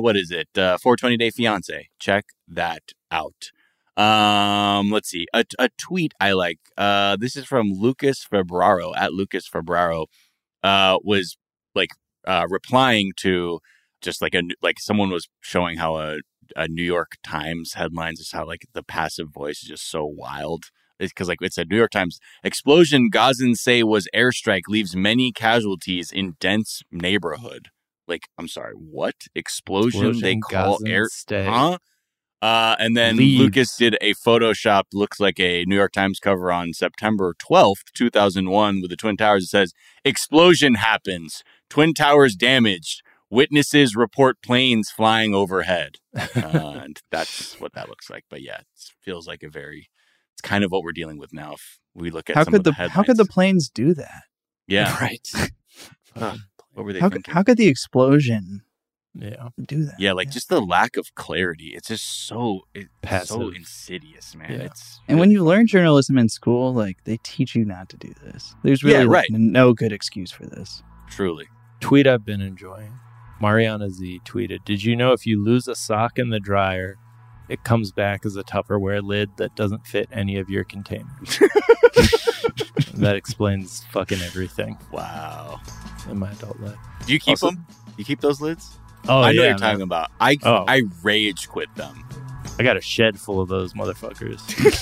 420 Day Fiance. Check that out. Let's see. A tweet I like. This is from Lucas Febraro at Lucas Febraro. Was replying to just someone was showing how a New York Times headlines is how the passive voice is just so wild. Because it said New York Times explosion Gazans say was airstrike leaves many casualties in dense neighborhood. I'm sorry, what explosion they call air? Huh? And then Lucas did a Photoshop, looks like a New York Times cover on September 12th, 2001, with the Twin Towers. It says, explosion happens. Twin Towers damaged. Witnesses report planes flying overhead. And that's what that looks like. But yeah, it feels like it's kind of what we're dealing with now. If we look at some of the headlines. How could the planes do that? Yeah. Right. What were they thinking? How could the explosion do that? Yeah, just the lack of clarity. It's just so insidious, man. Yeah. And when you learn journalism in school, they teach you not to do this. There's really no good excuse for this. Truly. Tweet I've been enjoying. Mariana Z tweeted, did you know if you lose a sock in the dryer, it comes back as a Tupperware lid that doesn't fit any of your containers? That explains fucking everything. Wow. In my adult life. Do you keep them? You keep those lids? Oh, I know what you're talking about. I rage quit them. I got a shed full of those motherfuckers.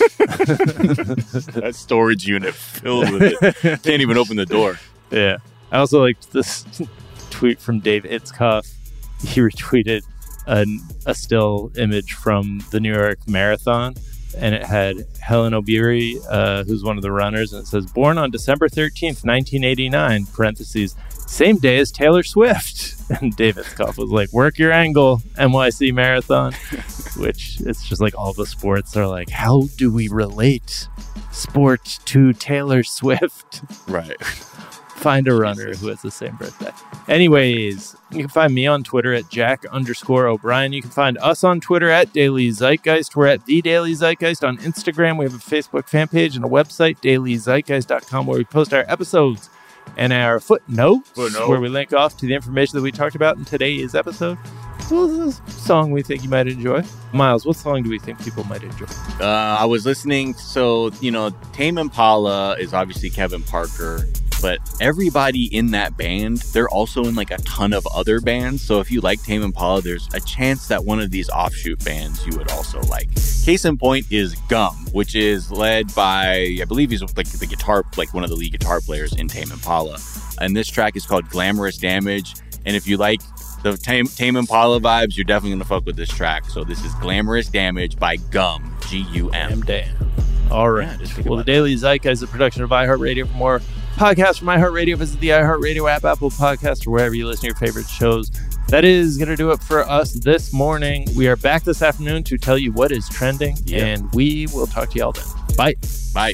That storage unit filled with it. Can't even open the door. Yeah. I also liked this tweet from Dave Itzkoff. he retweeted a still image from the New York Marathon, and it had Helen Obiri, who's one of the runners, and it says, born on December 13th, 1989, parentheses, same day as Taylor Swift. And David Scoff was like, work your angle, NYC Marathon, which it's just like all the sports are like, how do we relate sport to Taylor Swift? Right. Find a runner who has the same birthday. Anyways, you can find me on Twitter at Jack_O'Brien. You can find us on Twitter at Daily Zeitgeist. We're at The Daily Zeitgeist on Instagram. We have a Facebook fan page and a website, dailyzeitgeist.com, where we post our episodes and our footnotes, where we link off to the information that we talked about in today's episode. So this is a song we think you might enjoy. Miles, what song do we think people might enjoy? I was listening, so, Tame Impala is obviously Kevin Parker, but everybody in that band, they're also in like a ton of other bands. So if you like Tame Impala, there's a chance that one of these offshoot bands you would also like. Case in point is Gum, which is led by, I believe he's like the guitar, like one of the lead guitar players in Tame Impala. And this track is called Glamorous Damage. And if you like the Tame Impala vibes, you're definitely going to fuck with this track. So this is Glamorous Damage by Gum, G-U-M. Damn. All right. Well, the Daily Zeitgeist is a production of iHeartRadio. For more podcasts from iHeartRadio, visit the iHeartRadio app, Apple Podcasts, or wherever you listen to your favorite shows. That is going to do it for us this morning. We are back this afternoon to tell you what is trending, and we will talk to y'all then. Bye. Bye.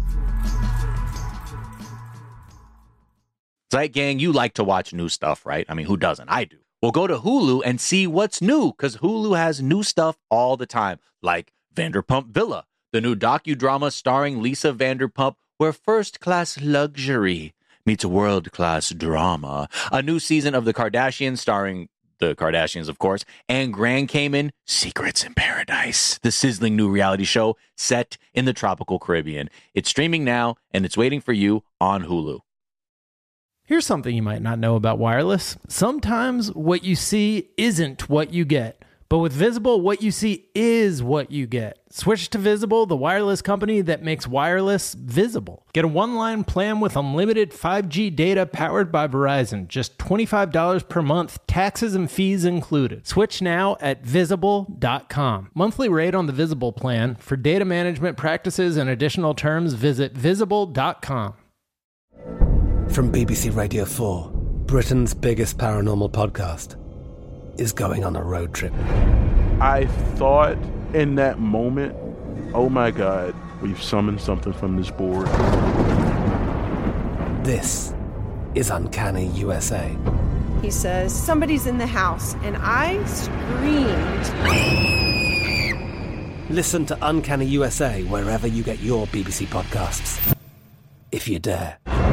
Zeit Gang, you like to watch new stuff, right? I mean, who doesn't? I do. Well, go to Hulu and see what's new, because Hulu has new stuff all the time, like Vanderpump Villa, the new docudrama starring Lisa Vanderpump, where first-class luxury meets world-class drama. A new season of The Kardashians, starring the Kardashians, of course, and Grand Cayman, Secrets in Paradise, the sizzling new reality show set in the tropical Caribbean. It's streaming now, and it's waiting for you on Hulu. Here's something you might not know about wireless. Sometimes what you see isn't what you get. But with Visible, what you see is what you get. Switch to Visible, the wireless company that makes wireless visible. Get a one-line plan with unlimited 5G data powered by Verizon. Just $25 per month, taxes and fees included. Switch now at Visible.com. Monthly rate on the Visible plan. For data management practices and additional terms, visit Visible.com. From BBC Radio 4, Britain's biggest paranormal podcast is going on a road trip. I thought in that moment, oh my God, we've summoned something from this board. This is Uncanny USA. He says, somebody's in the house, and I screamed. Listen to Uncanny USA wherever you get your BBC podcasts, if you dare.